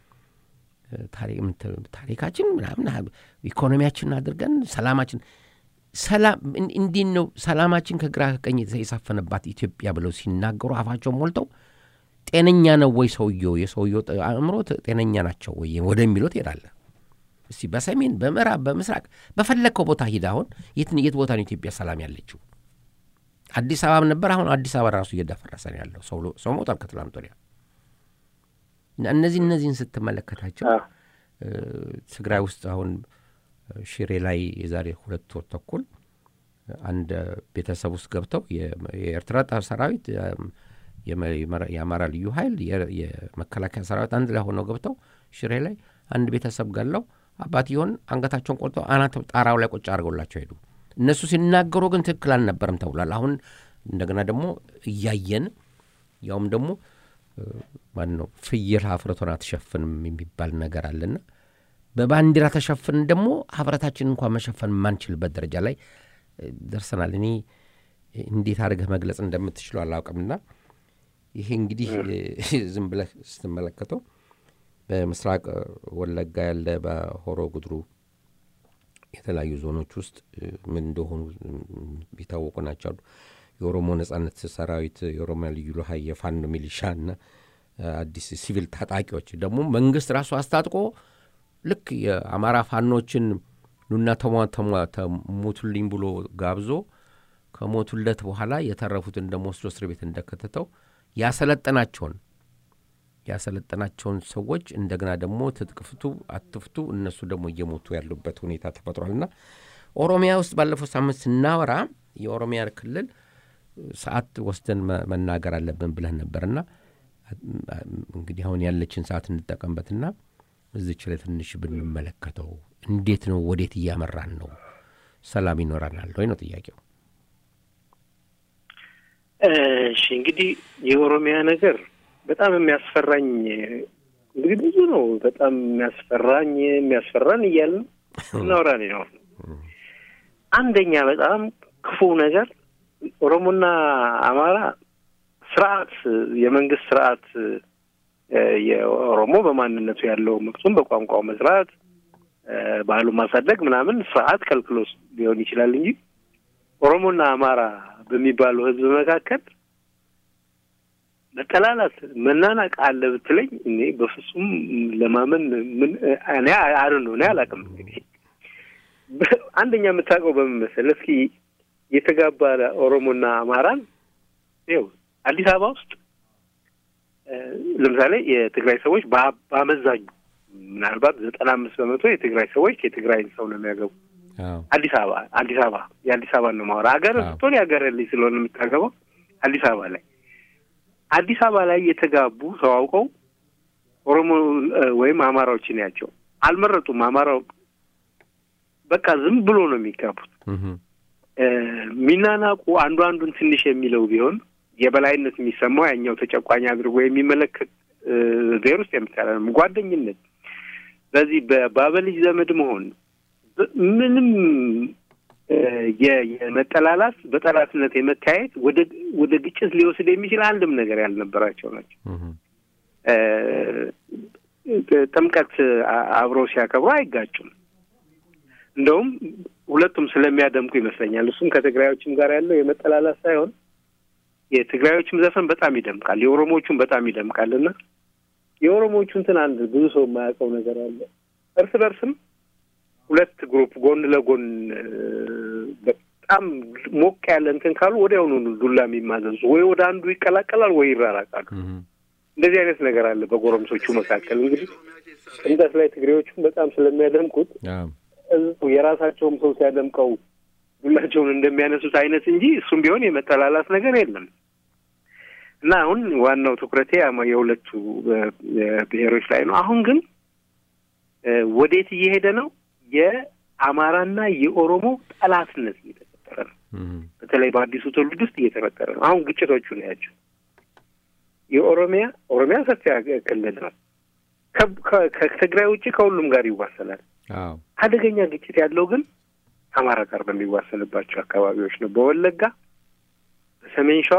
ታሪክ ታሪካችን ምናምን ኢኮኖሚያችን አድርገን ሰላማችን ሰላም እንዲን ነው ሰላማችን ከግራ ከቀኝ የተሳፈነባት ኢትዮጵያ ብለው ሲናገሩ አፋቸው ሞልተው ጤነኛ ነው ወይ ሰውየው የሰውየው አእምሮ ጤነኛ ናቸው ወይ ወደሚሉት ይላል እስቲ በሰሜን በመራብ በመስራቅ በፈለከው ቦታ ሂድ አሁን የት የት ቦታ ነው ኢትዮጵያ ሰላም ያለችው አዲስ አበባ ነበር አሁን አዲስ አበባ ራሱ እየደፈረሰ ነው ያለው ሰው ሰው ሞታል ከትላንት ወዲያ እነዚህ እነዚህን ስትመለከታቸው ትግራይ ውስጥ አሁን ሽሬ ላይ የዛሬ ሁለት ወር ተኩል አንድ ቤተሰብ ውስጥ ገብተው የኤርትራ ሰራዊት የአማራ ልዩ ኃይል የመከላከያ ሰራዊት አንድ ላይ ሆነው ገብተው ሽሬ ላይ አንድ ቤተሰብ ጋለው አባትየውን አንገታቸውን ቆርጠው አናት ጣራው ላይ ቁጭ አድርገውላቸው ሄዱ እነሱ ሲናገሩ ግን ትክክል አልነበረም ተብሏል አሁን እንደገና ደግሞ እያየን ያውም ደግሞ ማን ነው ፍየል ሀፍረቷን አትሸፍንም የሚባል ነገር አለና በባንዲራ ተሸፍን ደግሞ ሀፍረታችን እንኳን መሸፈን ማንችልበት ደረጃ ላይ ደርሰናል እኔ እንዴት አድርገህ መግለጽ እንደምትችለው አላውቅምና ይሄ እንግዲህ ዝም ብለህ ስትመለከተው በምስራቅ ወለጋ ያለ በሆሮ ጉድሩ የተለያዩ ዞኖች ውስጥ ምን እንደሆኑ ቢታወቁ ናቸው የኦሮሞ ነጻነት ሰራዊት የኦሮሞ ልዩ ኃይል የፋኖ ሚሊሻና አዲስ ሲቪል ታጣቂዎች ደግሞ መንግስት ራሱ አስታጥቆ ልክ የአማራ ፋኖችን ኑና ተሟተሟ ተሞቱልኝ ብሎ ጋብዞ ከሞቱለት በኋላ የተረፉትን ደግሞ ወስዶ እስር ቤት እንደከተተው ያሰለጠናቸውን ያሰለጠናቸውን ሰዎች እንደገና ደግሞ ትጥቅፍቱ አትፍቱ እነሱ ደግሞ እየሞቱ ያሉበት ሁኔታ ተፈጥሯልና ኦሮሚያ ውስጥ ባለፈው ሳምንት ስናወራ የኦሮሚያ ክልል ሰዓት ወስደን መናገር አለብን ብለን ነበርና እንግዲህ አሁን ያለችን ሰዓት እንጠቀምበትና እዚች ላይ ትንሽ ብንመለከተው እንዴት ነው ወዴት እያመራን ነው ሰላም ይኖራናል ወይ ነው ጥያቄው እሺ እንግዲህ የኦሮሚያ ነገር በጣም የሚያስፈራኝ እንግዲህ ብዙ ነው በጣም የሚያስፈራኝ የሚያስፈራን ይያል እናወራን ነው አንደኛ በጣም ክፉ ነገር ኦሮሞና አማራ ስርዓት የመንግስት ስርዓት የኦሮሞ በማንነቱ ያለው መቅሰም በቋንቋው መስራት ባህሉ ማሳደግ ምናምን ስርዓት ከልክሎስ ሊሆን ይችላል እንጂ ኦሮሞና አማራ በሚባሉ ህዝብ መካከል በተላላት መናናቅ አለ ብትለኝ እኔ በፍጹም ለማመን ምን እኔ አሩን ነው ያላቀም እንግዲህ አንደኛ የምታውቀው በመመሰል እስኪ የተጋባ ኦሮሞና አማራን ይኸው አዲስ አበባ ውስጥ ለምሳሌ የትግራይ ሰዎች በአመዛኙ ምናልባት ዘጠና አምስት በመቶ የትግራይ ሰዎች የትግራይን ሰው ነው የሚያገቡ አዲስ አበባ አዲስ አበባ የአዲስ አበባ ነው ማወራ ሀገር ቶሎ ያገረልኝ ስለሆነ የምታገባው አዲስ አበባ ላይ አዲስ አበባ ላይ የተጋቡ ሰው አውቀው ኦሮሞ ወይም አማራዎችን ያቸው አልመረጡም አማራው በቃ ዝም ብሎ ነው የሚጋቡት ሚናናቁ አንዱ አንዱን ትንሽ የሚለው ቢሆን የበላይነት የሚሰማው ያኛው ተጨቋኝ አድርጎ የሚመለከት ዜር ውስጥ የሚታረም ጓደኝነት በዚህ በባበልጅ ዘመድ መሆን ምንም የመጠላላት በጠላትነት የመታየት ወደ ወደ ግጭት ሊወስድ የሚችል አንድም ነገር ያልነበራቸው ናቸው ጥምቀት አብረው ሲያከብሩ አይጋጩም እንደውም ሁለቱም ስለሚያደምቁ ይመስለኛል እሱም ከትግራዮችም ጋር ያለው የመጠላላት ሳይሆን የትግራዮችም ዘፈን በጣም ይደምቃል የኦሮሞቹም በጣም ይደምቃልና የኦሮሞቹ እንትን አንድ ብዙ ሰው የማያውቀው ነገር አለ እርስ በርስም ሁለት ግሩፕ ጎን ለጎን በጣም ሞቅ ያለ እንትን ካሉ ወዲያው ነው ዱላ የሚማዘዙ ወይ ወደ አንዱ ይቀላቀላል ወይ ይራራቃሉ እንደዚህ አይነት ነገር አለ በጎረምሶቹ መካከል እንግዲህ እንደስ ላይ ትግሬዎቹም በጣም ስለሚያደምቁት የራሳቸውም ሰው ሲያደምቀው ሁላቸውን እንደሚያነሱት አይነት እንጂ እሱም ቢሆን የመጠላላት ነገር የለም እና አሁን ዋናው ትኩረቴ የሁለቱ ብሔሮች ላይ ነው አሁን ግን ወዴት እየሄደ ነው የአማራና የኦሮሞ ጠላትነት እየተፈጠረ ነው በተለይ በአዲሱ ትውልድ ውስጥ እየተፈጠረ ነው አሁን ግጭቶቹ ነው ያቸው የኦሮሚያ ኦሮሚያ ሰፊ ክልል ነው ከትግራይ ውጪ ከሁሉም ጋር ይዋሰላል አዎ አደገኛ ግጭት ያለው ግን አማራ ጋር በሚዋሰልባቸው አካባቢዎች ነው በወለጋ በሰሜን ሸዋ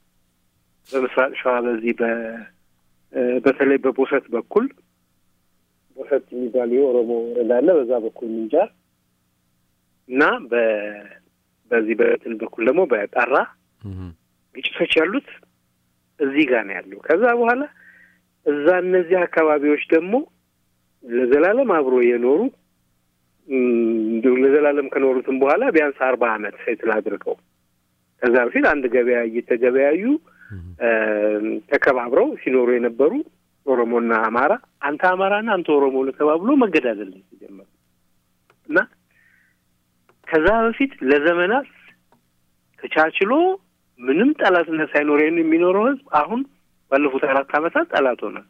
በምስራቅ ሸዋ በዚህ በ በተለይ በቦሰት በኩል ቦሰት የሚባል የኦሮሞ ወረዳ በዛ በኩል ምንጃር እና በ በዚህ በእንትን በኩል ደግሞ በጣራ ግጭቶች ያሉት እዚህ ጋር ነው ያለው ከዛ በኋላ እዛ እነዚህ አካባቢዎች ደግሞ ለዘላለም አብሮ የኖሩ እንደው ለዘላለም ከኖሩትም በኋላ ቢያንስ አርባ አመት ሴትል አድርገው ከዛ በፊት አንድ ገበያ እየተገበያዩ ተከባብረው ሲኖሩ የነበሩ ኦሮሞና አማራ አንተ አማራና አንተ ኦሮሞ ለተባብሎ መገዳደል ጀመሩ እና ከዛ በፊት ለዘመናት ተቻችሎ ምንም ጠላትነት ሳይኖር የሚኖረው ህዝብ አሁን ባለፉት አራት አመታት ጠላት ሆነ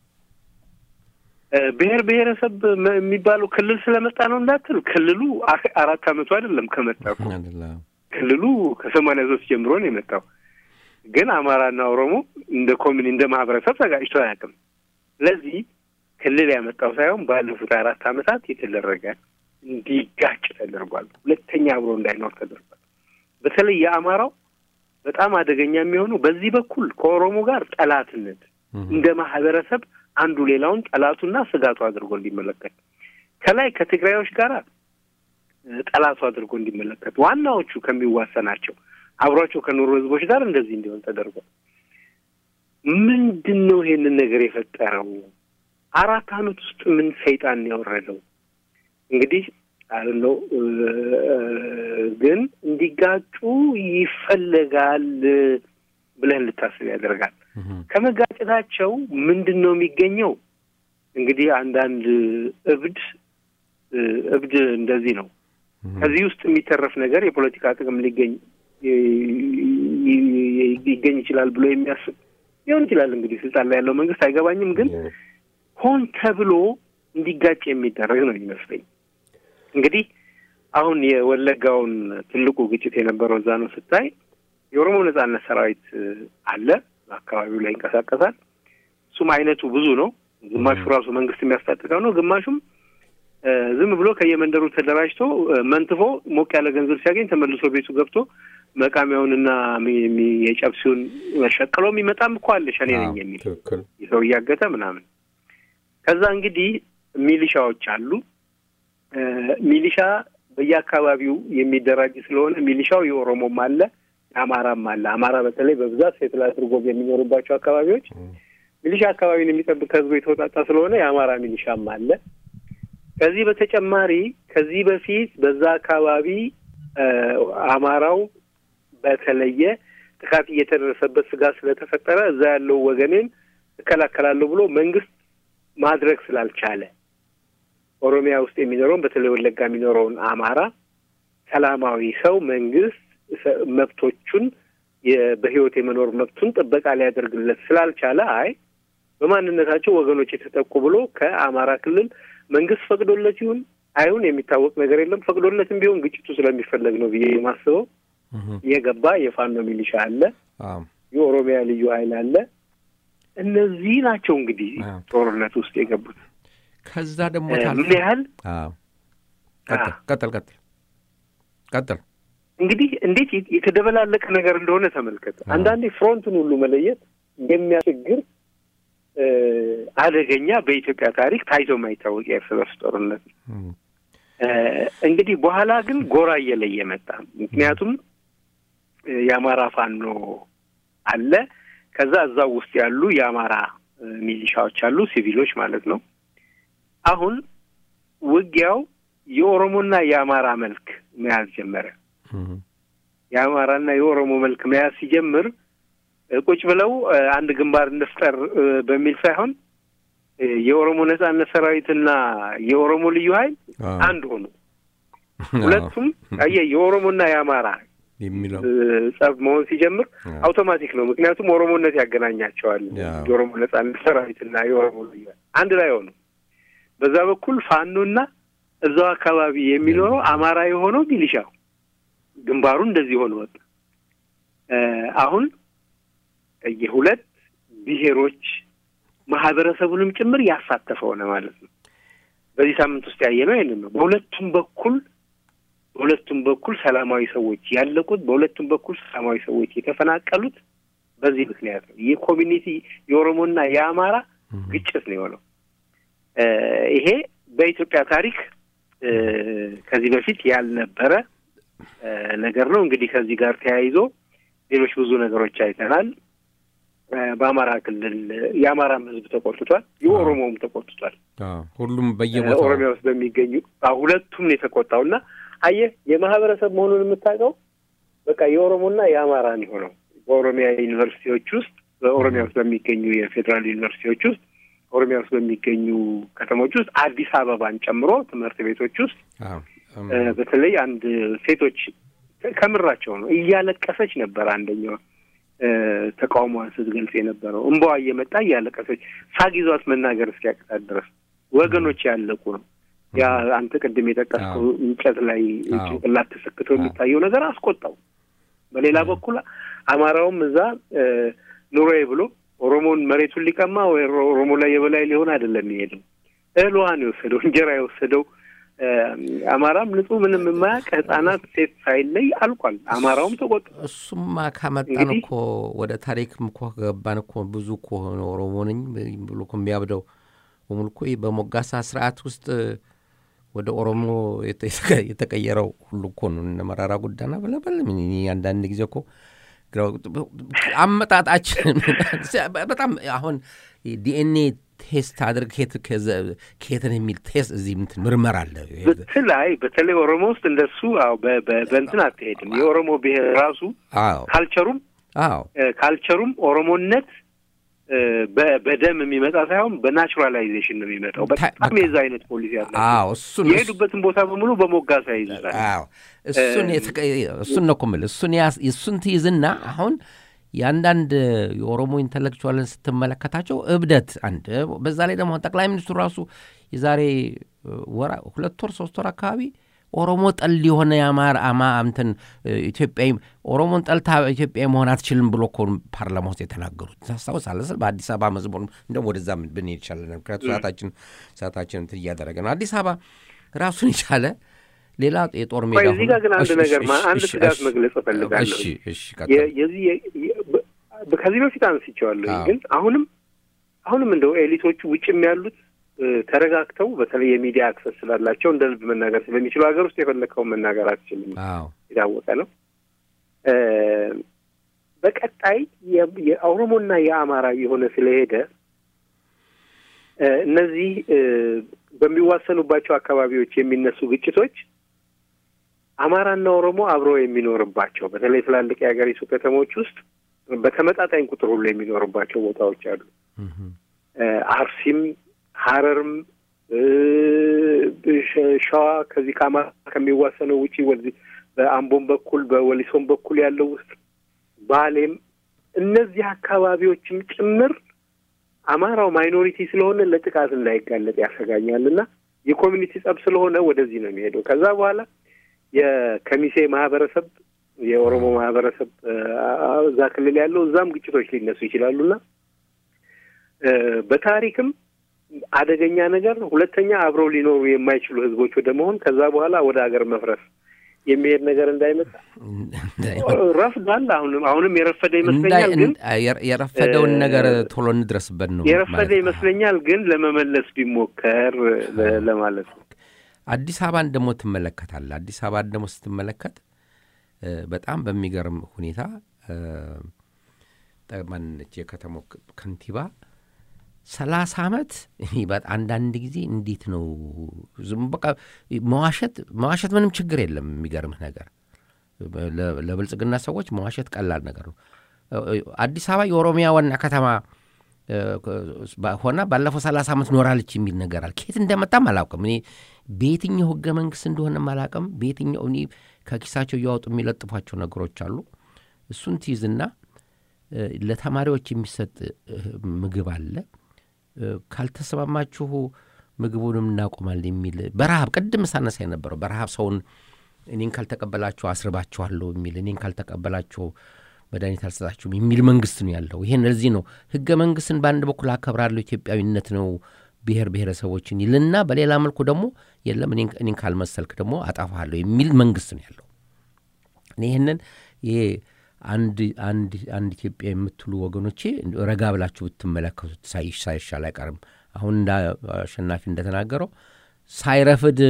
ብሔር ብሔረሰብ የሚባለው ክልል ስለመጣ ነው እንዳትል ክልሉ አራት አመቱ አይደለም ከመጣው ክልሉ ከሰማንያ ሶስት ጀምሮ ነው የመጣው ግን አማራና ኦሮሞ እንደ ኮሚኒ እንደ ማህበረሰብ ተጋጭተው አያውቅም ለዚህ ክልል ያመጣው ሳይሆን ባለፉት አራት አመታት የተደረገ እንዲጋጭ ተደርጓል ሁለተኛ አብሮ እንዳይኖር ተደርጓል በተለይ የአማራው በጣም አደገኛ የሚሆነው በዚህ በኩል ከኦሮሞ ጋር ጠላትነት እንደ ማህበረሰብ አንዱ ሌላውን ጠላቱና ስጋቱ አድርጎ እንዲመለከት ከላይ ከትግራዮች ጋር ጠላቱ አድርጎ እንዲመለከት ዋናዎቹ ከሚዋሰናቸው አብሯቸው ከኖሩ ህዝቦች ጋር እንደዚህ እንዲሆን ተደርጓል ምንድነው ይሄንን ነገር የፈጠረው? አራት አመት ውስጥ ምን ሰይጣን ያወረደው? እንግዲህ አለው ግን እንዲጋጩ ይፈልጋል ብለን ልታስብ ያደርጋል። ከመጋጨታቸው ምንድነው የሚገኘው? እንግዲህ አንዳንድ እብድ እብድ እንደዚህ ነው። ከዚህ ውስጥ የሚተረፍ ነገር የፖለቲካ ጥቅም ሊገኝ ይገኝ ይችላል ብሎ የሚያስብ ይሆን ይችላል። እንግዲህ ስልጣን ላይ ያለው መንግስት አይገባኝም፣ ግን ሆን ተብሎ እንዲጋጭ የሚደረግ ነው ይመስለኝ። እንግዲህ አሁን የወለጋውን ትልቁ ግጭት የነበረው እዛ ነው ስታይ የኦሮሞ ነጻነት ሰራዊት አለ አካባቢው ላይ እንቀሳቀሳል። እሱም አይነቱ ብዙ ነው። ግማሹ ራሱ መንግስት የሚያስታጥቀው ነው፣ ግማሹም ዝም ብሎ ከየመንደሩ ተደራጅቶ መንትፎ ሞቅ ያለ ገንዘብ ሲያገኝ ተመልሶ ቤቱ ገብቶ መቃሚያውንና የጨብሲውን መሸቀሎ የሚመጣም እኮ አለ ሸኔ ነኝ የሚል ይሰው ያገተ ምናምን። ከዛ እንግዲህ ሚሊሻዎች አሉ። ሚሊሻ በየአካባቢው የሚደራጅ ስለሆነ ሚሊሻው የኦሮሞም አለ አማራም አለ። አማራ በተለይ በብዛት ሴትል አድርጎ የሚኖርባቸው አካባቢዎች ሚሊሻ አካባቢን የሚጠብቅ ህዝብ የተወጣጣ ስለሆነ የአማራ ሚሊሻም አለ። ከዚህ በተጨማሪ ከዚህ በፊት በዛ አካባቢ አማራው በተለየ ጥቃት እየተደረሰበት ስጋት ስለተፈጠረ እዛ ያለው ወገኔን እከላከላለሁ ብሎ መንግስት ማድረግ ስላልቻለ ኦሮሚያ ውስጥ የሚኖረው በተለይ ወለጋ የሚኖረውን አማራ ሰላማዊ ሰው መንግስት መብቶቹን በህይወት የመኖር መብቱን ጥበቃ ሊያደርግለት ስላልቻለ አይ በማንነታቸው ወገኖች የተጠቁ ብሎ ከአማራ ክልል መንግስት ፈቅዶለት ይሁን አይሁን የሚታወቅ ነገር የለም ፈቅዶለትም ቢሆን ግጭቱ ስለሚፈልግ ነው ብዬ የማስበው የገባ የፋኖ ሚሊሻ አለ የኦሮሚያ ልዩ ኃይል አለ። እነዚህ ናቸው እንግዲህ ጦርነት ውስጥ የገቡት። ከዛ ደግሞ ታል ምን ያህል አዎ ቀጥል ቀጥል ቀጥል ቀጥል እንግዲህ እንዴት የተደበላለቀ ነገር እንደሆነ ተመልከተ። አንዳንዴ ፍሮንቱን ሁሉ መለየት የሚያስቸግር አደገኛ በኢትዮጵያ ታሪክ ታይቶ የማይታወቅ የእርስ በርስ ጦርነት እንግዲህ በኋላ ግን ጎራ እየለየ መጣ። ምክንያቱም የአማራ ፋኖ አለ፣ ከዛ እዛው ውስጥ ያሉ የአማራ ሚሊሻዎች አሉ፣ ሲቪሎች ማለት ነው። አሁን ውጊያው የኦሮሞና የአማራ መልክ መያዝ ጀመረ። የአማራና የኦሮሞ መልክ መያዝ ሲጀምር ቁጭ ብለው አንድ ግንባር እንፍጠር በሚል ሳይሆን የኦሮሞ ነጻነት ሰራዊትና የኦሮሞ ልዩ ኃይል አንድ ሆኑ። ሁለቱም አየ የኦሮሞና የአማራ የሚለው ጸብ መሆን ሲጀምር አውቶማቲክ ነው። ምክንያቱም ኦሮሞነት ያገናኛቸዋል። የኦሮሞ ነጻነት ሰራዊትና የኦሮሞ ልዩ ኃይል አንድ ላይ ሆኑ። በዛ በኩል ፋኖና እዛው አካባቢ የሚኖረው አማራ የሆነው ሚሊሻው ግንባሩ እንደዚህ ሆነ ወጣ። አሁን የሁለት ብሔሮች ማህበረሰቡንም ጭምር ያሳተፈው ነው ማለት ነው። በዚህ ሳምንት ውስጥ ያየነው ይሄንን ነው። በሁለቱም በኩል በሁለቱም በኩል ሰላማዊ ሰዎች ያለቁት፣ በሁለቱም በኩል ሰላማዊ ሰዎች የተፈናቀሉት በዚህ ምክንያት ነው። የኮሚኒቲ የኦሮሞና የአማራ ግጭት ነው የሆነው። ይሄ በኢትዮጵያ ታሪክ ከዚህ በፊት ያልነበረ ነገር ነው። እንግዲህ ከዚህ ጋር ተያይዞ ሌሎች ብዙ ነገሮች አይተናል። በአማራ ክልል የአማራም ህዝብ ተቆጥቷል፣ የኦሮሞም ተቆጥቷል። አዎ ሁሉም በየቦታው ኦሮሚያ ውስጥ በሚገኙ ሁለቱም ነው የተቆጣውና አየህ የማህበረሰብ መሆኑን የምታውቀው በቃ የኦሮሞና የአማራ ነው ሆነው በኦሮሚያ ዩኒቨርሲቲዎች ውስጥ በኦሮሚያ ውስጥ በሚገኙ የፌደራል ዩኒቨርሲቲዎች ውስጥ ኦሮሚያ ውስጥ በሚገኙ ከተሞች ውስጥ አዲስ አበባን ጨምሮ ትምህርት ቤቶች ውስጥ አዎ በተለይ አንድ ሴቶች ከምራቸው ነው እያለቀሰች ነበር አንደኛው ተቃውሞዋን ስትገልጽ የነበረው እንባዋ እየመጣ እያለቀሰች ሳጊዟት መናገር እስኪያቅታት ድረስ ወገኖች ያለቁ ነው። ያ አንተ ቅድም የጠቀስከው እንጨት ላይ ጭንቅላት ተሰክቶ የሚታየው ነገር አስቆጣው። በሌላ በኩል አማራውም እዛ ኑሮዬ ብሎ ኦሮሞን መሬቱን ሊቀማ ወይ ኦሮሞ ላይ የበላይ ሊሆን አይደለም የሚሄደው እህሏን የወሰደው እንጀራ የወሰደው አማራም ንጹህ ምንም የማያውቅ ህፃናት ሴት ሳይለይ አልቋል። አማራውም ተቆጣ። እሱማ ካመጣን እኮ ወደ ታሪክም እኮ ገባን እኮ ብዙ እኮ ኦሮሞ ነኝ ብሎ እኮ የሚያብደው ወሙልኩ በሞጋሳ ስርዓት ውስጥ ወደ ኦሮሞ የተቀየረው ሁሉ እኮ ነው። እነ መራራ ጉዳና በለበል ምን አንዳንድ ጊዜ እኮ አመጣጣችን በጣም አሁን ዲኤንኤ ቴስት አድርግ ከየትን የሚል ቴስት እዚህ እንትን ምርመራ አለ በተለይ በተለይ ኦሮሞ ውስጥ እንደሱ አዎ በእንትን አትሄድም የኦሮሞ ብሔር ራሱ ካልቸሩም አዎ ካልቸሩም ኦሮሞነት በደም የሚመጣ ሳይሆን በናቹራላይዜሽን ነው የሚመጣው በጣም የዛ አይነት ፖሊሲ አለ አዎ እሱን የሄዱበትን ቦታ በሙሉ በሞጋሳ ይይዛል አዎ እሱን እሱን ነው ኮምል እሱን እሱን ትይዝና አሁን ያንዳንድ የኦሮሞ ኢንተሌክቹዋልን ስትመለከታቸው እብደት አንድ በዛ ላይ ደግሞ ጠቅላይ ሚኒስትሩ ራሱ የዛሬ ወራ ሁለት ወር ሶስት ወር አካባቢ ኦሮሞ ጠል የሆነ ያማር አማ እንትን ኢትዮጵያዊ ኦሮሞን ጠልታ ኢትዮጵያዊ መሆን አትችልም ብሎ እኮ ፓርላማ ውስጥ የተናገሩት ታስታውሳለህ በአዲስ አበባ መዝሙር እንደው ወደዛ ምን ብንሄድ ይችላል ምክንያቱም ሰዓታችን ሰዓታችን እንትን እያደረገ ነው አዲስ አበባ ራሱን ይቻለ ሌላ የጦር ሜዳ ነው እዚህ ጋር ግን አንድ ነገር አንድ ስጋት መግለጽ ፈልጋለሁ እሺ እሺ የዚህ ከዚህ በፊት አንስቼዋለሁ ግን አሁንም አሁንም እንደው ኤሊቶቹ ውጭም ያሉት ተረጋግተው በተለይ የሚዲያ አክሰስ ስላላቸው እንደ ልብ መናገር ስለሚችሉ ሀገር ውስጥ የፈለከው መናገር አትችልም አዎ የታወቀ ነው በቀጣይ የኦሮሞና የአማራ የሆነ ስለሄደ እነዚህ በሚዋሰኑባቸው አካባቢዎች የሚነሱ ግጭቶች አማራና ኦሮሞ አብረው የሚኖርባቸው በተለይ ትላልቅ የሀገሪቱ ከተሞች ውስጥ በተመጣጣኝ ቁጥር ሁሉ የሚኖርባቸው ቦታዎች አሉ አርሲም ሐረርም ሸዋ ከዚህ ከአማራ ከሚዋሰነው ውጪ ወልዚ በአምቦም በኩል በወሊሶም በኩል ያለው ውስጥ ባሌም እነዚህ አካባቢዎችም ጭምር አማራው ማይኖሪቲ ስለሆነ ለጥቃት እንዳይጋለጥ ያሰጋኛልና የኮሚኒቲ ጸብ ስለሆነ ወደዚህ ነው የሚሄደው ከዛ በኋላ የከሚሴ ማህበረሰብ የኦሮሞ ማህበረሰብ እዛ ክልል ያለው እዛም ግጭቶች ሊነሱ ይችላሉና በታሪክም አደገኛ ነገር ሁለተኛ አብረው ሊኖሩ የማይችሉ ህዝቦች ወደ መሆን ከዛ በኋላ ወደ ሀገር መፍረስ የሚሄድ ነገር እንዳይመጣ ረፍዷል አሁንም አሁንም የረፈደ ይመስለኛል ግን የረፈደውን ነገር ቶሎ እንድረስበት ነው የረፈደ ይመስለኛል ግን ለመመለስ ቢሞከር ለማለት ነው አዲስ አበባን ደግሞ ትመለከታለህ አዲስ አበባን ደግሞ ስትመለከት በጣም በሚገርም ሁኔታ ጠማንነች የከተማው ከንቲባ ሰላሳ አመት ይባል አንዳንድ ጊዜ እንዴት ነው ዝም በቃ መዋሸት መዋሸት ምንም ችግር የለም የሚገርምህ ነገር ለብልጽግና ሰዎች መዋሸት ቀላል ነገር ነው አዲስ አበባ የኦሮሚያ ዋና ከተማ ሆና ባለፈው ሰላሳ አመት ኖራለች የሚል ነገር አለ ከየት እንደመጣም አላውቅም እኔ በየትኛው ህገ መንግስት እንደሆነ አላውቅም በየትኛው እኔ ከኪሳቸው ያወጡ የሚለጥፏቸው ነገሮች አሉ እሱን ትይዝና ለተማሪዎች የሚሰጥ ምግብ አለ ካልተሰማማችሁ ምግቡንም እናቆማለን የሚል በረሃብ ቀድም ሳነሳ የነበረው በረሃብ ሰውን እኔን ካልተቀበላችሁ አስርባችኋለሁ የሚል እኔን ካልተቀበላችሁ መድኃኒት አልሰጣችሁም የሚል መንግስት ነው ያለው ይሄን ለዚህ ነው ህገ መንግስትን በአንድ በኩል አከብራለሁ ኢትዮጵያዊነት ነው ብሔር ብሔረሰቦችን ይልና በሌላ መልኩ ደግሞ የለም እኔን እኔን ካልመሰልክ ደግሞ አጣፋለሁ የሚል መንግስት ነው ያለው ይሄንን ይሄ አንድ አንድ አንድ ኢትዮጵያ የምትሉ ወገኖቼ ረጋ ብላችሁ ብትመለከቱት ሳይሽ ሳይሻል አይቀርም አሁን እንዳ አሸናፊ እንደተናገረው ሳይረፍድ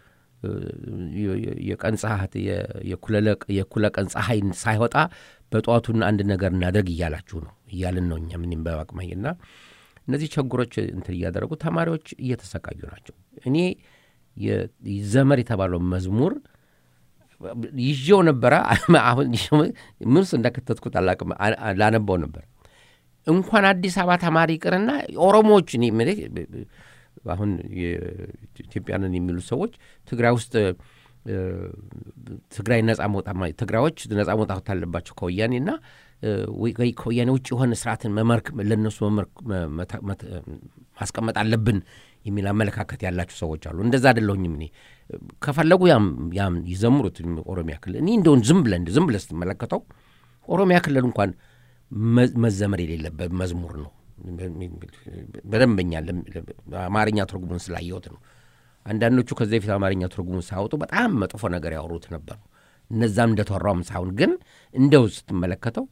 የቀን ፀሐት የኩለለቅ የኩለቀን ፀሐይ ሳይወጣ በጧቱና አንድ ነገር እናደርግ ይያላችሁ ነው ይያልን ነው እኛ ምንም በአቅማይና እነዚህ ቸግሮች እንትን ያደረጉ ተማሪዎች እየተሰቃዩ ናቸው እኔ የዘመር የተባለው መዝሙር ይዤው ነበር አሁን ምንስ እንደከተትኩት አላቅም ላነበው ነበር እንኳን አዲስ አበባ ተማሪ ይቅርና ኦሮሞዎች እኔ ማለት አሁን የኢትዮጵያንን የሚሉ ሰዎች ትግራይ ውስጥ ትግራይ ነፃ መውጣት ትግራዮች ነፃ መውጣት አለባቸው ከወያኔና ወይ ከወያኔ ውጭ የሆነ ስርዓትን መመርክ ለነሱ መመርክ ማስቀመጥ አለብን የሚል አመለካከት ያላቸው ሰዎች አሉ እንደዛ አይደለሁኝም እኔ ከፈለጉ ያም ያም ይዘምሩት ኦሮሚያ ክልል እኔ እንደው ዝም ብለን ዝም ብለን ስትመለከተው ኦሮሚያ ክልል እንኳን መዘመር የሌለበት መዝሙር ነው በደንበኛ አማርኛ ትርጉሙን ስላየሁት ነው አንዳንዶቹ ከዚህ በፊት አማርኛ ትርጉሙን ሳይወጡ በጣም መጥፎ ነገር ያወሩት ነበር እነዛም እንደተወራውም ሳይሆን ግን እንደው ስትመለከተው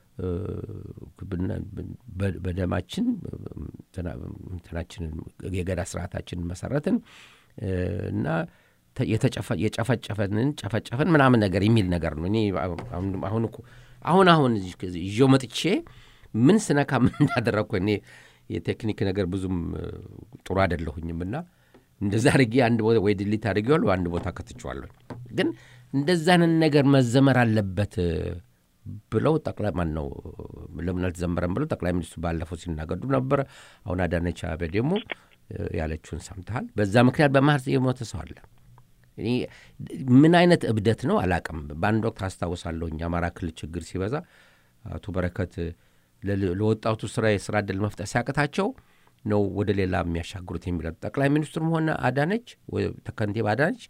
በደማችን እንትናችንን የገዳ ስርዓታችንን መሰረትን እና የተጨፈ የጨፈጨፈንን ጨፈጨፈን ምናምን ነገር የሚል ነገር ነው እኔ አሁን አሁን እኮ አሁን አሁን ይዤው መጥቼ ምን ስነካ ምን እንዳደረኩ እኔ የቴክኒክ ነገር ብዙም ጥሩ አይደለሁኝምና እንደዛ አድርጌ አንድ ቦታ ወይ ዲሊት አድርጌዋለሁ አንድ ቦታ ከተቸዋለሁ ግን እንደዛንን ነገር መዘመር አለበት ብለው ጠቅላይ ማን ነው ለምን አልተዘመረም ብለው ጠቅላይ ሚኒስትሩ ባለፈው ሲናገዱ ነበር አሁን አዳነች አቤቤ ደግሞ ያለችውን ሰምተሃል በዛ ምክንያት በማርስ የሞተ ሰው አለ እኔ ምን አይነት እብደት ነው አላቀም በአንድ ወቅት አስታውሳለሁኝ አማራ ክልል ችግር ሲበዛ አቶ በረከት ለወጣቱ ስራ የስራ ዕድል መፍጠር ሲያቀታቸው ነው ወደ ሌላ የሚያሻግሩት የሚለው ጠቅላይ ሚኒስትሩም ሆነ አዳነች ወይ ተከንቴባ አዳነች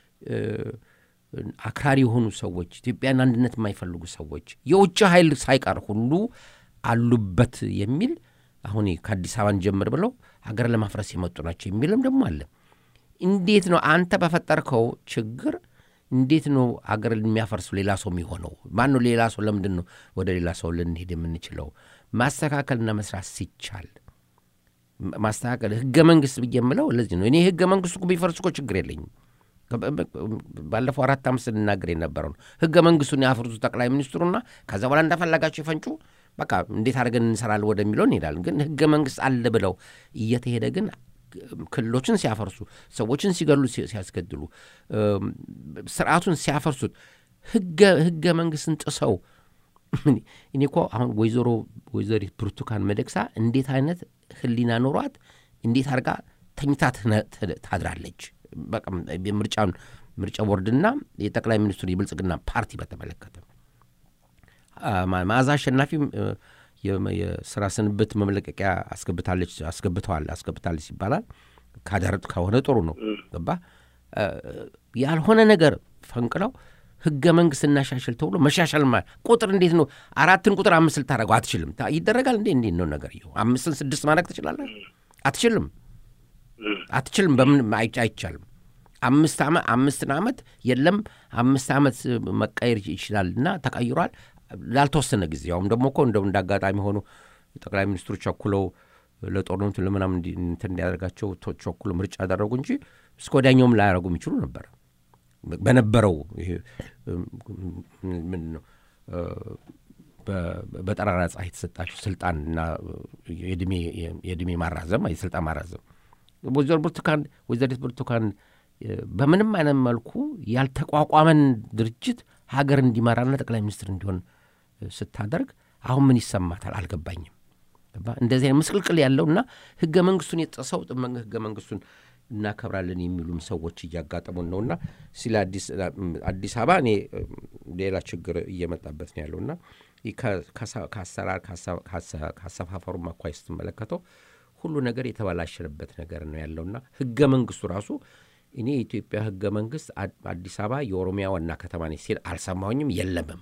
አክራሪ የሆኑ ሰዎች ኢትዮጵያን አንድነት የማይፈልጉ ሰዎች የውጭ ኃይል ሳይቀር ሁሉ አሉበት የሚል አሁን ከአዲስ አበባን ጀምር ብለው ሀገር ለማፍረስ የመጡ ናቸው የሚልም ደግሞ አለ እንዴት ነው አንተ በፈጠርከው ችግር እንዴት ነው ሀገር የሚያፈርሱ ሌላ ሰው የሚሆነው ማን ነው ሌላ ሰው ለምንድን ነው ወደ ሌላ ሰው ልንሄድ የምንችለው ማስተካከልና መስራት ሲቻል ማስተካከል ህገ መንግስት በየምለው ለዚህ ነው እኔ ህገ መንግስቱ ቢፈርስ እኮ ችግር የለኝም ባለፈው አራት አምስት ልናገር የነበረው ህገ መንግስቱን ያፈርሱ ጠቅላይ ሚኒስትሩና ከዛ በኋላ እንደፈለጋቸው ይፈንጩ በቃ እንዴት አድርገን እንሰራለን ወደሚለው እንሄዳለን ግን ህገ መንግስት አለ ብለው እየተሄደ ግን ክልሎችን ሲያፈርሱ ሰዎችን ሲገሉ ሲያስገድሉ ስርዓቱን ሲያፈርሱት ህገ ህገ መንግስትን ጥሰው እኔ እኮ አሁን ወይዘሮ ወይዘሪት ብርቱካን ሚደቅሳ እንዴት አይነት ህሊና ኖሯት እንዴት አድርጋ ተኝታ ታድራለች በቃ ምርጫን ምርጫ ቦርድና የጠቅላይ ሚኒስትሩ የብልጽግና ፓርቲ በተመለከተ ማዛ አሸናፊ የስራ ስንብት መመለቀቂያ አስገብታለች አስገብተዋል አስገብታለች ይባላል ካደረቱ ከሆነ ጥሩ ነው ገባ ያልሆነ ነገር ፈንቅለው ህገ መንግስት እናሻሽል ተብሎ መሻሻል ማለት ቁጥር እንዴት ነው አራትን ቁጥር አምስት ልታረጋው አትችልም ይደረጋል እንዴ እንዴ ነው ነገር ይው አምስትን ስድስት ማድረግ ትችላለህ አትችልም አትችልም በምን አይቻልም አምስት አመት አምስት አመት የለም አምስት አመት መቀየር ይችላልና ተቀይሯል ላልተወሰነ ጊዜ ያውም ደግሞ እኮ እንደው እንዳጋጣሚ ሆኖ ጠቅላይ ሚኒስትሩ ቸኩለው ለጦርነቱ ለምናም እንትን እንዲያደርጋቸው ቸኩለው ምርጫ አደረጉ እንጂ እስከወዳኛውም ላያረጉ የሚችሉ ነበር በነበረው ይሄ ምን ነው በጠራራ ፀሐይ የተሰጣቸው ስልጣንና የድሜ የድሜ ማራዘም የስልጣን ማራዘም ወይዘሮ ብርቱካን ወይዘሪት ብርቱካን በምንም አይነት መልኩ ያልተቋቋመን ድርጅት ሀገር እንዲመራና ጠቅላይ ሚኒስትር እንዲሆን ስታደርግ አሁን ምን ይሰማታል አልገባኝም እንደዚህ ምስቅልቅል ያለውና ህገ መንግስቱን የጠሰው ህገ መንግስቱን እናከብራለን የሚሉም ሰዎች እያጋጠሙን ነውና ሲላ አዲስ አዲስ አበባ እኔ ሌላ ችግር እየመጣበት ነው ያለውና ከአሰራር ከአሰፋፈሩ ማኳይ ስትመለከተው ሁሉ ነገር የተበላሸበት ነገር ነው ያለውና ህገ መንግስቱ ራሱ እኔ የኢትዮጵያ ህገ መንግስት አዲስ አበባ የኦሮሚያ ዋና ከተማ ነች ሲል አልሰማሁኝም የለምም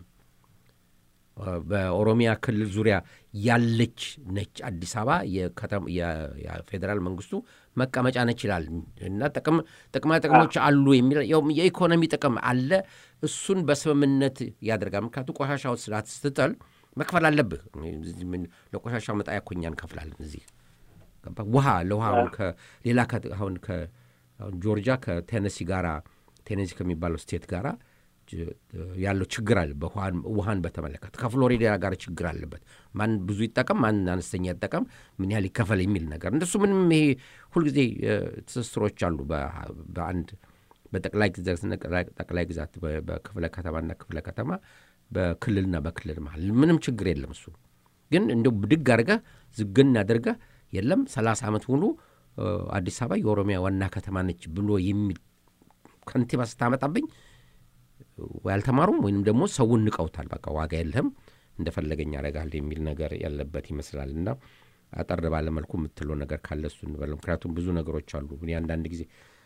በኦሮሚያ ክልል ዙሪያ ያለች ነች አዲስ አበባ የከተማ የፌደራል መንግስቱ መቀመጫ ነች ይላል እና ጥቅም ጥቅማ ጥቅሞች አሉ የሚል የኢኮኖሚ ጥቅም አለ እሱን በስምምነት ያደርጋል ምክንያቱም ቆሻሻው ስርዓት ስትጥል መክፈል አለብህ ለቆሻሻው መጣያ ኮኛን ከፍላለን እዚህ ውሃ ለውሃውን ከሌላ አሁን ከአሁን ጆርጂያ ከቴነሲ ጋራ ቴነሲ ከሚባለው ስቴት ጋራ ያለው ችግር አለ በውሃን ውሃን በተመለከተ ከፍሎሪዳ ጋር ችግር አለበት ማን ብዙ ይጠቀም ማን አነስተኛ ይጠቀም ምን ያህል ይከፈል የሚል ነገር እንደሱ ምንም ይሄ ሁሉ ጊዜ ትስስሮች አሉ በአንድ በጠቅላይ ግዛት ጠቅላይ ግዛት በክፍለ ከተማና ክፍለ ከተማ በክልልና በክልል ማለት ምንም ችግር የለም እሱ ግን እንደው ብድግ አድርገህ ዝግን አድርገህ የለም ሰላሳ አመት ሙሉ አዲስ አበባ የኦሮሚያ ዋና ከተማ ነች ብሎ የሚል ከንቲባ ስታመጣብኝ ያልተማሩም ወይንም ደግሞ ሰውን ንቀውታል በቃ ዋጋ የለም እንደፈለገኝ ያረጋል የሚል ነገር ያለበት ይመስላልና አጠር ባለ መልኩ የምትለው ነገር ካለ እሱ እንበለው ምክንያቱም ብዙ ነገሮች አሉ እኔ አንዳንድ ጊዜ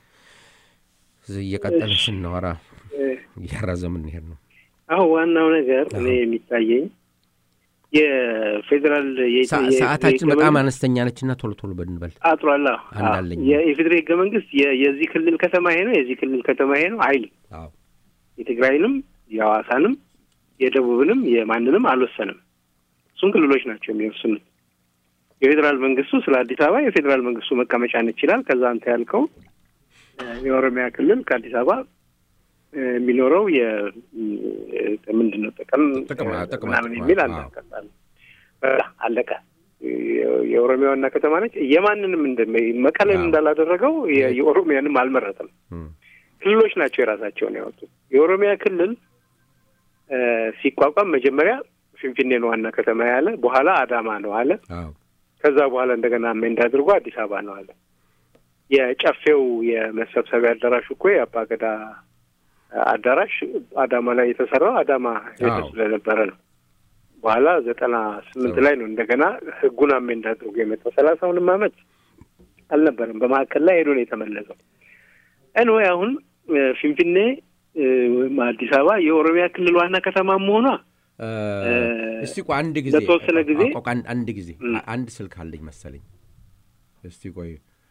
እየቀጠልን ስናወራ ያራዘምን ይሄን ነው አሁን ዋናው ነገር እኔ የሚታየኝ የፌደራል ሰዓታችን በጣም አነስተኛ ነችና ቶሎ ቶሎ በድንበል አጥሯላ የፌደራል ህገ መንግስት የዚህ ክልል ከተማ ይሄ ነው የዚህ ክልል ከተማ ይሄ ነው አይል አዎ የትግራይንም የሐዋሳንም የደቡብንም የማንንም አልወሰንም እሱን ክልሎች ናቸው የሚወስኑት የፌደራል መንግስቱ ስለ አዲስ አበባ የፌደራል መንግስቱ መቀመጫ ነች ይላል ከዛ አንተ ያልከው የኦሮሚያ ክልል ከአዲስ አበባ የሚኖረው የ ምንድነው ጥቅም ጥቅም የሚል አንቀጣል አለቀ። የኦሮሚያ ዋና ከተማ ነች። የማንንም መቀሌም እንዳላደረገው የኦሮሚያንም አልመረጠም። ክልሎች ናቸው የራሳቸውን ያወጡት። የኦሮሚያ ክልል ሲቋቋም መጀመሪያ ፊንፊኔ ነው ዋና ከተማ ያለ፣ በኋላ አዳማ ነው አለ። ከዛ በኋላ እንደገና አሜንድ አድርጎ አዲስ አበባ ነው አለ። የጨፌው የመሰብሰቢያ አዳራሽ እኮ የአባገዳ አዳራሽ አዳማ ላይ የተሰራው አዳማ ሄዶ ስለነበረ ነው። በኋላ ዘጠና ስምንት ላይ ነው እንደገና ህጉን አሜንድ አድርጎ የመጣው። ሰላሳውንም ዓመት አልነበረም፣ በማከለ ላይ ሄዶ ነው የተመለሰው። እነሆ አሁን ፊንፊኔ አዲስ አበባ የኦሮሚያ ክልል ዋና ከተማ መሆኗ እስቲ ቆይ አንድ ጊዜ ለተወሰነ ጊዜ አንድ ጊዜ አንድ ስልክ አለኝ መሰለኝ። እስቲ ቆይ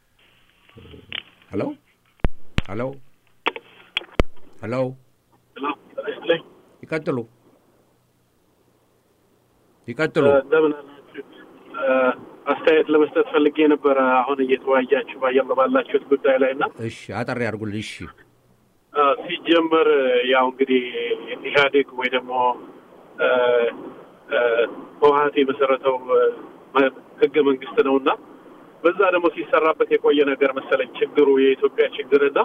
ሄሎ ሄሎ ሄሎ ይቀጥሉ ይቀጥሉ። አስተያየት ለመስጠት ፈልጌ ነበር አሁን እየተወያያችሁ ባያመባላችሁት ጉዳይ ላይና። እሺ አጠር ያርጉልኝ። እሺ ሲጀመር ያው እንግዲህ ኢህአዴግ ወይ ደግሞ ህወሓት የመሰረተው ህገ መንግስት ነውና በዛ ደግሞ ሲሰራበት የቆየ ነገር መሰለኝ ችግሩ የኢትዮጵያ ችግርና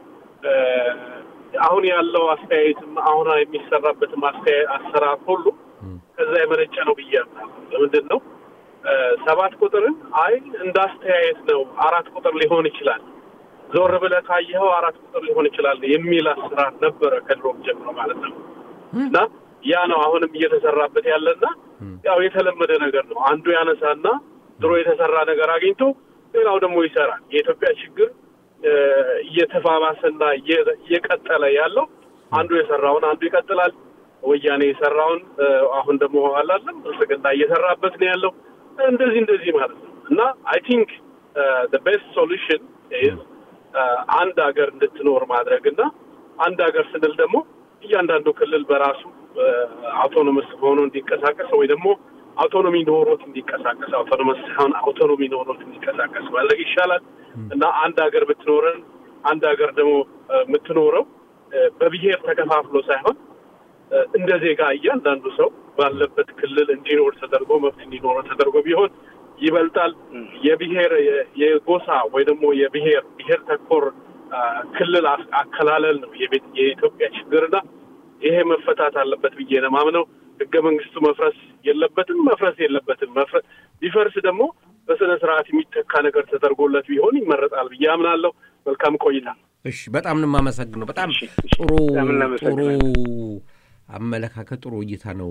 አሁን ያለው አስተያየትም አሁን የሚሰራበት ማስተያየት አሰራር ሁሉ ከዛ የመነጨ ነው ብያለሁ። ለምንድን ነው ሰባት ቁጥርን አይ እንዳስተያየት ነው አራት ቁጥር ሊሆን ይችላል ዞር ብለህ ካየኸው አራት ቁጥር ሊሆን ይችላል የሚል አሰራር ነበረ ከድሮም ጀምሮ ማለት ነው። እና ያ ነው አሁንም እየተሰራበት ያለና ያው የተለመደ ነገር ነው። አንዱ ያነሳና ድሮ የተሰራ ነገር አግኝቶ ሌላው ደግሞ ይሰራል። የኢትዮጵያ ችግር እየተፋባሰና እየቀጠለ ያለው አንዱ የሰራውን አንዱ ይቀጥላል። ወያኔ የሰራውን አሁን ደግሞ አላለም ስለገና እየሰራበት ነው ያለው እንደዚህ እንደዚህ ማለት ነው። እና አይ ቲንክ the best solution is አንድ ሀገር እንድትኖር ማድረግና አንድ ሀገር ስንል ደግሞ እያንዳንዱ ክልል በራሱ አውቶኖመስ ሆኖ እንዲንቀሳቀስ ወይ ደግሞ አውቶኖሚ ኖሮት እንዲንቀሳቀስ አውቶኖመስ ሳይሆን አውቶኖሚ ኖሮት እንዲንቀሳቀስ ማድረግ ይሻላል። እና አንድ ሀገር ብትኖረን አንድ ሀገር ደግሞ የምትኖረው በብሔር ተከፋፍሎ ሳይሆን እንደ ዜጋ እያንዳንዱ ሰው ባለበት ክልል እንዲኖር ተደርጎ መብት እንዲኖር ተደርጎ ቢሆን ይበልጣል። የብሔር የጎሳ ወይ ደግሞ የብሔር ብሔር ተኮር ክልል አከላለል ነው የኢትዮጵያ ችግርና ይሄ መፈታት አለበት ብዬ ነው ማምነው። ህገ መንግስቱ መፍረስ የለበትም መፍረስ የለበትም መፍረስ ቢፈርስ ደግሞ በስነ ስርዓት የሚተካ ነገር ተደርጎለት ቢሆን ይመረጣል ብዬ አምናለሁ። መልካም ቆይታ። እሺ በጣም ነው የማመሰግነው። በጣም ጥሩ ጥሩ አመለካከት ጥሩ እይታ ነው።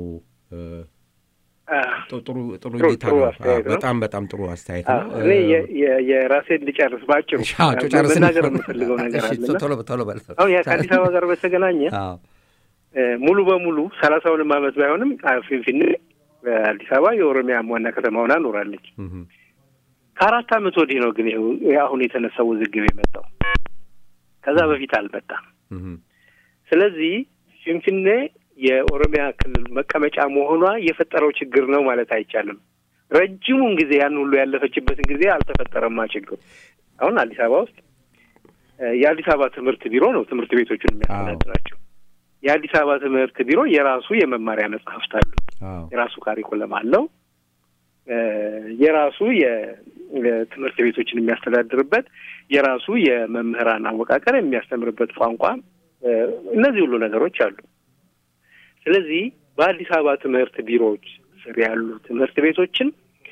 ጥሩ ጥሩ እይታ ነው። በጣም በጣም ጥሩ አስተያየት ነው። እኔ የራሴን ልጨርስ ባጭሩ ነገር የምፈልገው ነገር አለ። ቶሎ ቶሎ በል። አዎ ያ ከአዲስ አበባ ጋር በተገናኘ አዎ ሙሉ በሙሉ ሰላሳውን ዓመት ባይሆንም ፊንፊኔ አዲስ አበባ የኦሮሚያ ዋና ከተማ ሆና ኖራለች። ከአራት ዓመት ወዲህ ነው ግን አሁን የተነሳው ውዝግብ የመጣው። ከዛ በፊት አልመጣም። ስለዚህ ፊንፊኔ የኦሮሚያ ክልል መቀመጫ መሆኗ የፈጠረው ችግር ነው ማለት አይቻልም። ረጅሙን ጊዜ ያን ሁሉ ያለፈችበትን ጊዜ አልተፈጠረም ችግሩ። አሁን አዲስ አበባ ውስጥ የአዲስ አበባ ትምህርት ቢሮ ነው ትምህርት ቤቶችን የሚያስተዳድራቸው። የአዲስ አበባ ትምህርት ቢሮ የራሱ የመማሪያ መጽሐፍት አሉ፣ የራሱ ካሪኩለም አለው፣ የራሱ የትምህርት ቤቶችን የሚያስተዳድርበት የራሱ የመምህራን አወቃቀር የሚያስተምርበት ቋንቋ፣ እነዚህ ሁሉ ነገሮች አሉ። ስለዚህ በአዲስ አበባ ትምህርት ቢሮዎች ስር ያሉ ትምህርት ቤቶችን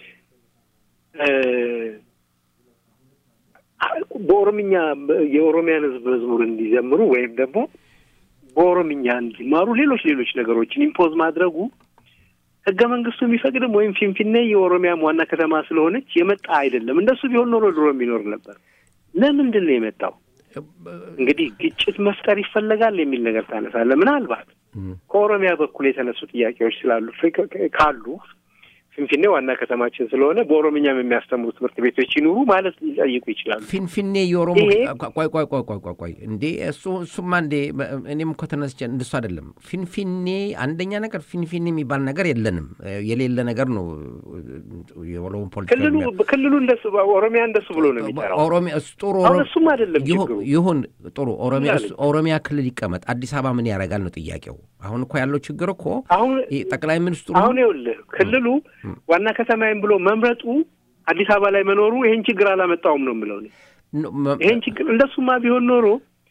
በኦሮምኛ የኦሮሚያን ሕዝብ መዝሙር እንዲዘምሩ ወይም ደግሞ በኦሮምኛ እንዲማሩ ሌሎች ሌሎች ነገሮችን ኢምፖዝ ማድረጉ ህገ መንግስቱ የሚፈቅድም ወይም ፊንፊኔ የኦሮሚያ ዋና ከተማ ስለሆነች የመጣ አይደለም። እንደሱ ቢሆን ኖሮ ድሮ የሚኖር ነበር። ለምንድን ነው የመጣው? እንግዲህ ግጭት መፍጠር ይፈልጋል የሚል ነገር ታነሳለህ። ምናልባት ከኦሮሚያ በኩል የተነሱ ጥያቄዎች ስላሉ ካሉ ፊንፊኔ ዋና ከተማችን ስለሆነ በኦሮምኛም የሚያስተምሩ ትምህርት ቤቶች ይኑሩ ማለት ሊጠይቁ ይችላሉ። ፊንፊኔ የኦሮሞ ቆይ ቆይ ቆይ ቆይ ቆይ እንዴ እሱ እሱማ እንዴ እኔም እኮ ተነስቼ እንደሱ አይደለም። ፊንፊኔ አንደኛ ነገር ፊንፊኔ የሚባል ነገር የለንም፣ የሌለ ነገር ነው። የኦሮሞ ፖለቲካ ክልሉ ክልሉ እንደሱ ኦሮሚያ እንደሱ ብሎ ነው የሚጠራው። ኦሮሚያ ጥሩ ኦሮሚያ እሱም አይደለም ችግሩ። ይሁን ጥሩ ኦሮሚያ ኦሮሚያ ክልል ይቀመጥ፣ አዲስ አበባ ምን ያደርጋል ነው ጥያቄው። አሁን እኮ ያለው ችግር እኮ ጠቅላይ ሚኒስትሩ አሁን ይኸውልህ ክልሉ ዋና ከተማዬን ብሎ መምረጡ አዲስ አበባ ላይ መኖሩ ይሄን ችግር አላመጣውም ነው የምለው። ይሄን ችግር እንደሱማ ቢሆን ኖሮ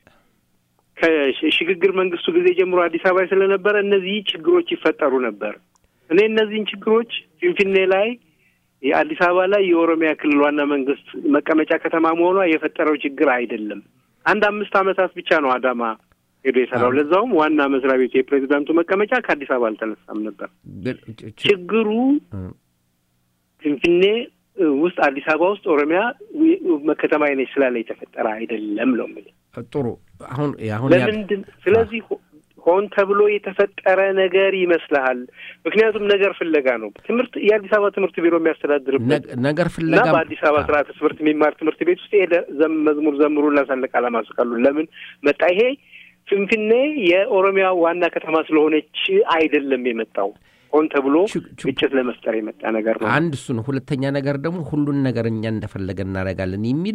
ከሽግግር መንግስቱ ጊዜ ጀምሮ አዲስ አበባ ስለነበረ እነዚህ ችግሮች ይፈጠሩ ነበር። እኔ እነዚህን ችግሮች ፊንፊኔ ላይ የአዲስ አበባ ላይ የኦሮሚያ ክልል ዋና መንግስት መቀመጫ ከተማ መሆኗ የፈጠረው ችግር አይደለም። አንድ አምስት ዓመታት ብቻ ነው አዳማ ሄዶ የሰራው። ለዛውም ዋና መስሪያ ቤቱ የፕሬዝዳንቱ መቀመጫ ከአዲስ አበባ አልተነሳም ነበር። ችግሩ ፊንፊኔ ውስጥ አዲስ አበባ ውስጥ ኦሮሚያ ከተማ ነች ስላለ የተፈጠረ አይደለም ነው ማለት። ጥሩ አሁን አሁን ለምንድን ስለዚህ ሆን ተብሎ የተፈጠረ ነገር ይመስላል? ምክንያቱም ነገር ፍለጋ ነው። ትምህርት የአዲስ አበባ ትምህርት ቢሮ የሚያስተዳድርበት ነገር ፍለጋ ነው። በአዲስ አበባ ስርዓተ ትምህርት የሚማር ትምህርት ቤት ውስጥ ሄደ መዝሙር ዘምሩና ሰንደቅ ዓላማ ስቀሉ ለምን መጣ? ይሄ ፊንፊኔ የኦሮሚያ ዋና ከተማ ስለሆነች አይደለም የመጣው፣ ሆን ተብሎ ግጭት ለመፍጠር የመጣ ነገር ነው። አንድ እሱ ነው። ሁለተኛ ነገር ደግሞ ሁሉን ነገር እኛ እንደፈለገ እናደርጋለን የሚል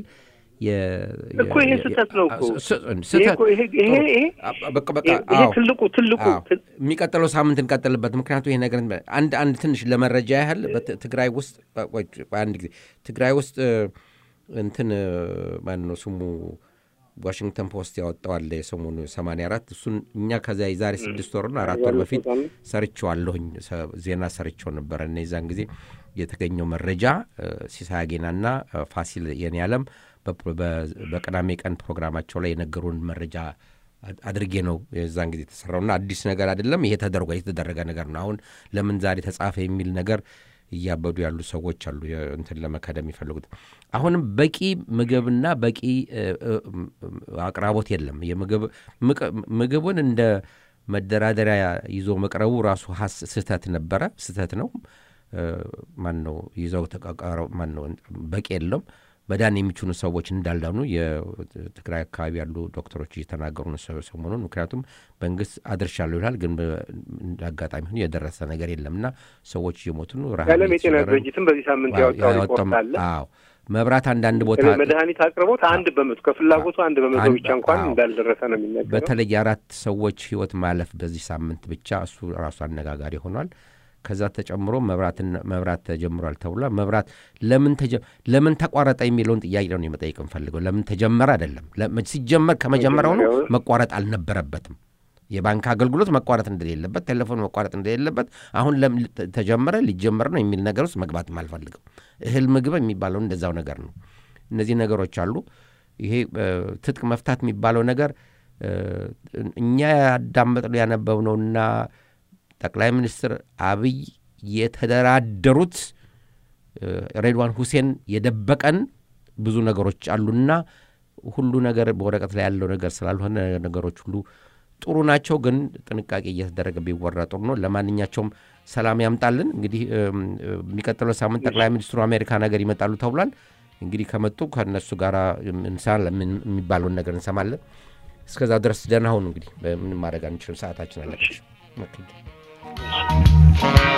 እኮ ይሄ ስህተት ነው እኮ ስህተት ይሄ ይሄ በቃ በቃ ይሄ ትልቁ ትልቁ የሚቀጥለው ሳምንት እንቀጥልበት። ምክንያቱም ይሄ ነገር አንድ አንድ ትንሽ ለመረጃ ያህል በትግራይ ውስጥ አንድ ጊዜ ትግራይ ውስጥ እንትን ማን ነው ስሙ ዋሽንግተን ፖስት ያወጣዋል የሰሞኑ ሰማንያ አራት እሱን እኛ ከዛ የዛሬ ስድስት ወር እና አራት ወር በፊት ሰርቼዋለሁኝ ዜና ሰርቼው ነበር። እና የዛን ጊዜ የተገኘው መረጃ ሲሳያጌናና ፋሲል የኔ ዓለም በቅዳሜ ቀን ፕሮግራማቸው ላይ የነገሩን መረጃ አድርጌ ነው የዛን ጊዜ ተሰራውና አዲስ ነገር አይደለም። ይሄ ተደርጎ የተደረገ ነገር ነው። አሁን ለምን ዛሬ ተጻፈ የሚል ነገር እያበዱ ያሉ ሰዎች አሉ እንትን ለመከደም ይፈልጉት። አሁንም በቂ ምግብና በቂ አቅራቦት የለም። የምግብ ምግቡን እንደ መደራደሪያ ይዞ መቅረቡ ራሱ ስህተት ነበረ፣ ስህተት ነው። ማን ነው ይዘው ተቃቃረው ማን ነው በቂ የለም። መዳን የሚችሉ ሰዎች እንዳልዳኑ የትግራይ አካባቢ ያሉ ዶክተሮች እየተናገሩ ነው ሰሞኑን። ምክንያቱም መንግስት አድርሻለሁ ይላል፣ ግን አጋጣሚ ሆኖ የደረሰ ነገር የለምና ሰዎች እየሞቱ ነው። የዓለም የጤና ድርጅትም በዚህ ሳምንት ያወጣው ሪፖርት አለ። አዎ መብራት አንዳንድ ቦታ መድኃኒት አቅርቦት አንድ በመቶ ከፍላጎቱ አንድ በመቶ ብቻ እንኳን እንዳልደረሰ ነው የሚነገረው። በተለይ አራት ሰዎች ህይወት ማለፍ በዚህ ሳምንት ብቻ እሱ ራሱ አነጋጋሪ ሆኗል። ከዛ ተጨምሮ መብራት መብራት ተጀምሯል ተብሏል። መብራት ለምን ተጀ ለምን ተቋረጠ የሚለውን ጥያቄ ነው የመጠየቅ ፈልገው። ለምን ተጀመረ አይደለም ሲጀመር ከመጀመሪያው ነው መቋረጥ አልነበረበትም። የባንክ አገልግሎት መቋረጥ እንደሌለበት፣ ቴሌፎን መቋረጥ እንደሌለበት አሁን ለምን ተጀመረ ሊጀመር ነው የሚል ነገር ውስጥ መግባት ማልፈልገው። እህል ምግብ የሚባለው እንደዛው ነገር ነው። እነዚህ ነገሮች አሉ። ይሄ ትጥቅ መፍታት የሚባለው ነገር እኛ ያዳመጥነው ያነበብነውና ጠቅላይ ሚኒስትር አብይ የተደራደሩት ሬድዋን ሁሴን የደበቀን ብዙ ነገሮች አሉና ሁሉ ነገር በወረቀት ላይ ያለው ነገር ስላልሆነ ነገሮች ሁሉ ጥሩ ናቸው፣ ግን ጥንቃቄ እየተደረገ ቢወራ ጥሩ ነው። ለማንኛቸውም ሰላም ያምጣልን። እንግዲህ የሚቀጥለው ሳምንት ጠቅላይ ሚኒስትሩ አሜሪካ ነገር ይመጣሉ ተብሏል። እንግዲህ ከመጡ ከነሱ ጋር እንሰማለን የሚባለውን ነገር እንሰማለን። እስከዛ ድረስ ደህና ሁኑ። እንግዲህ ምንም ማድረግ አንችልም፣ ሰዓታችን አለቀች።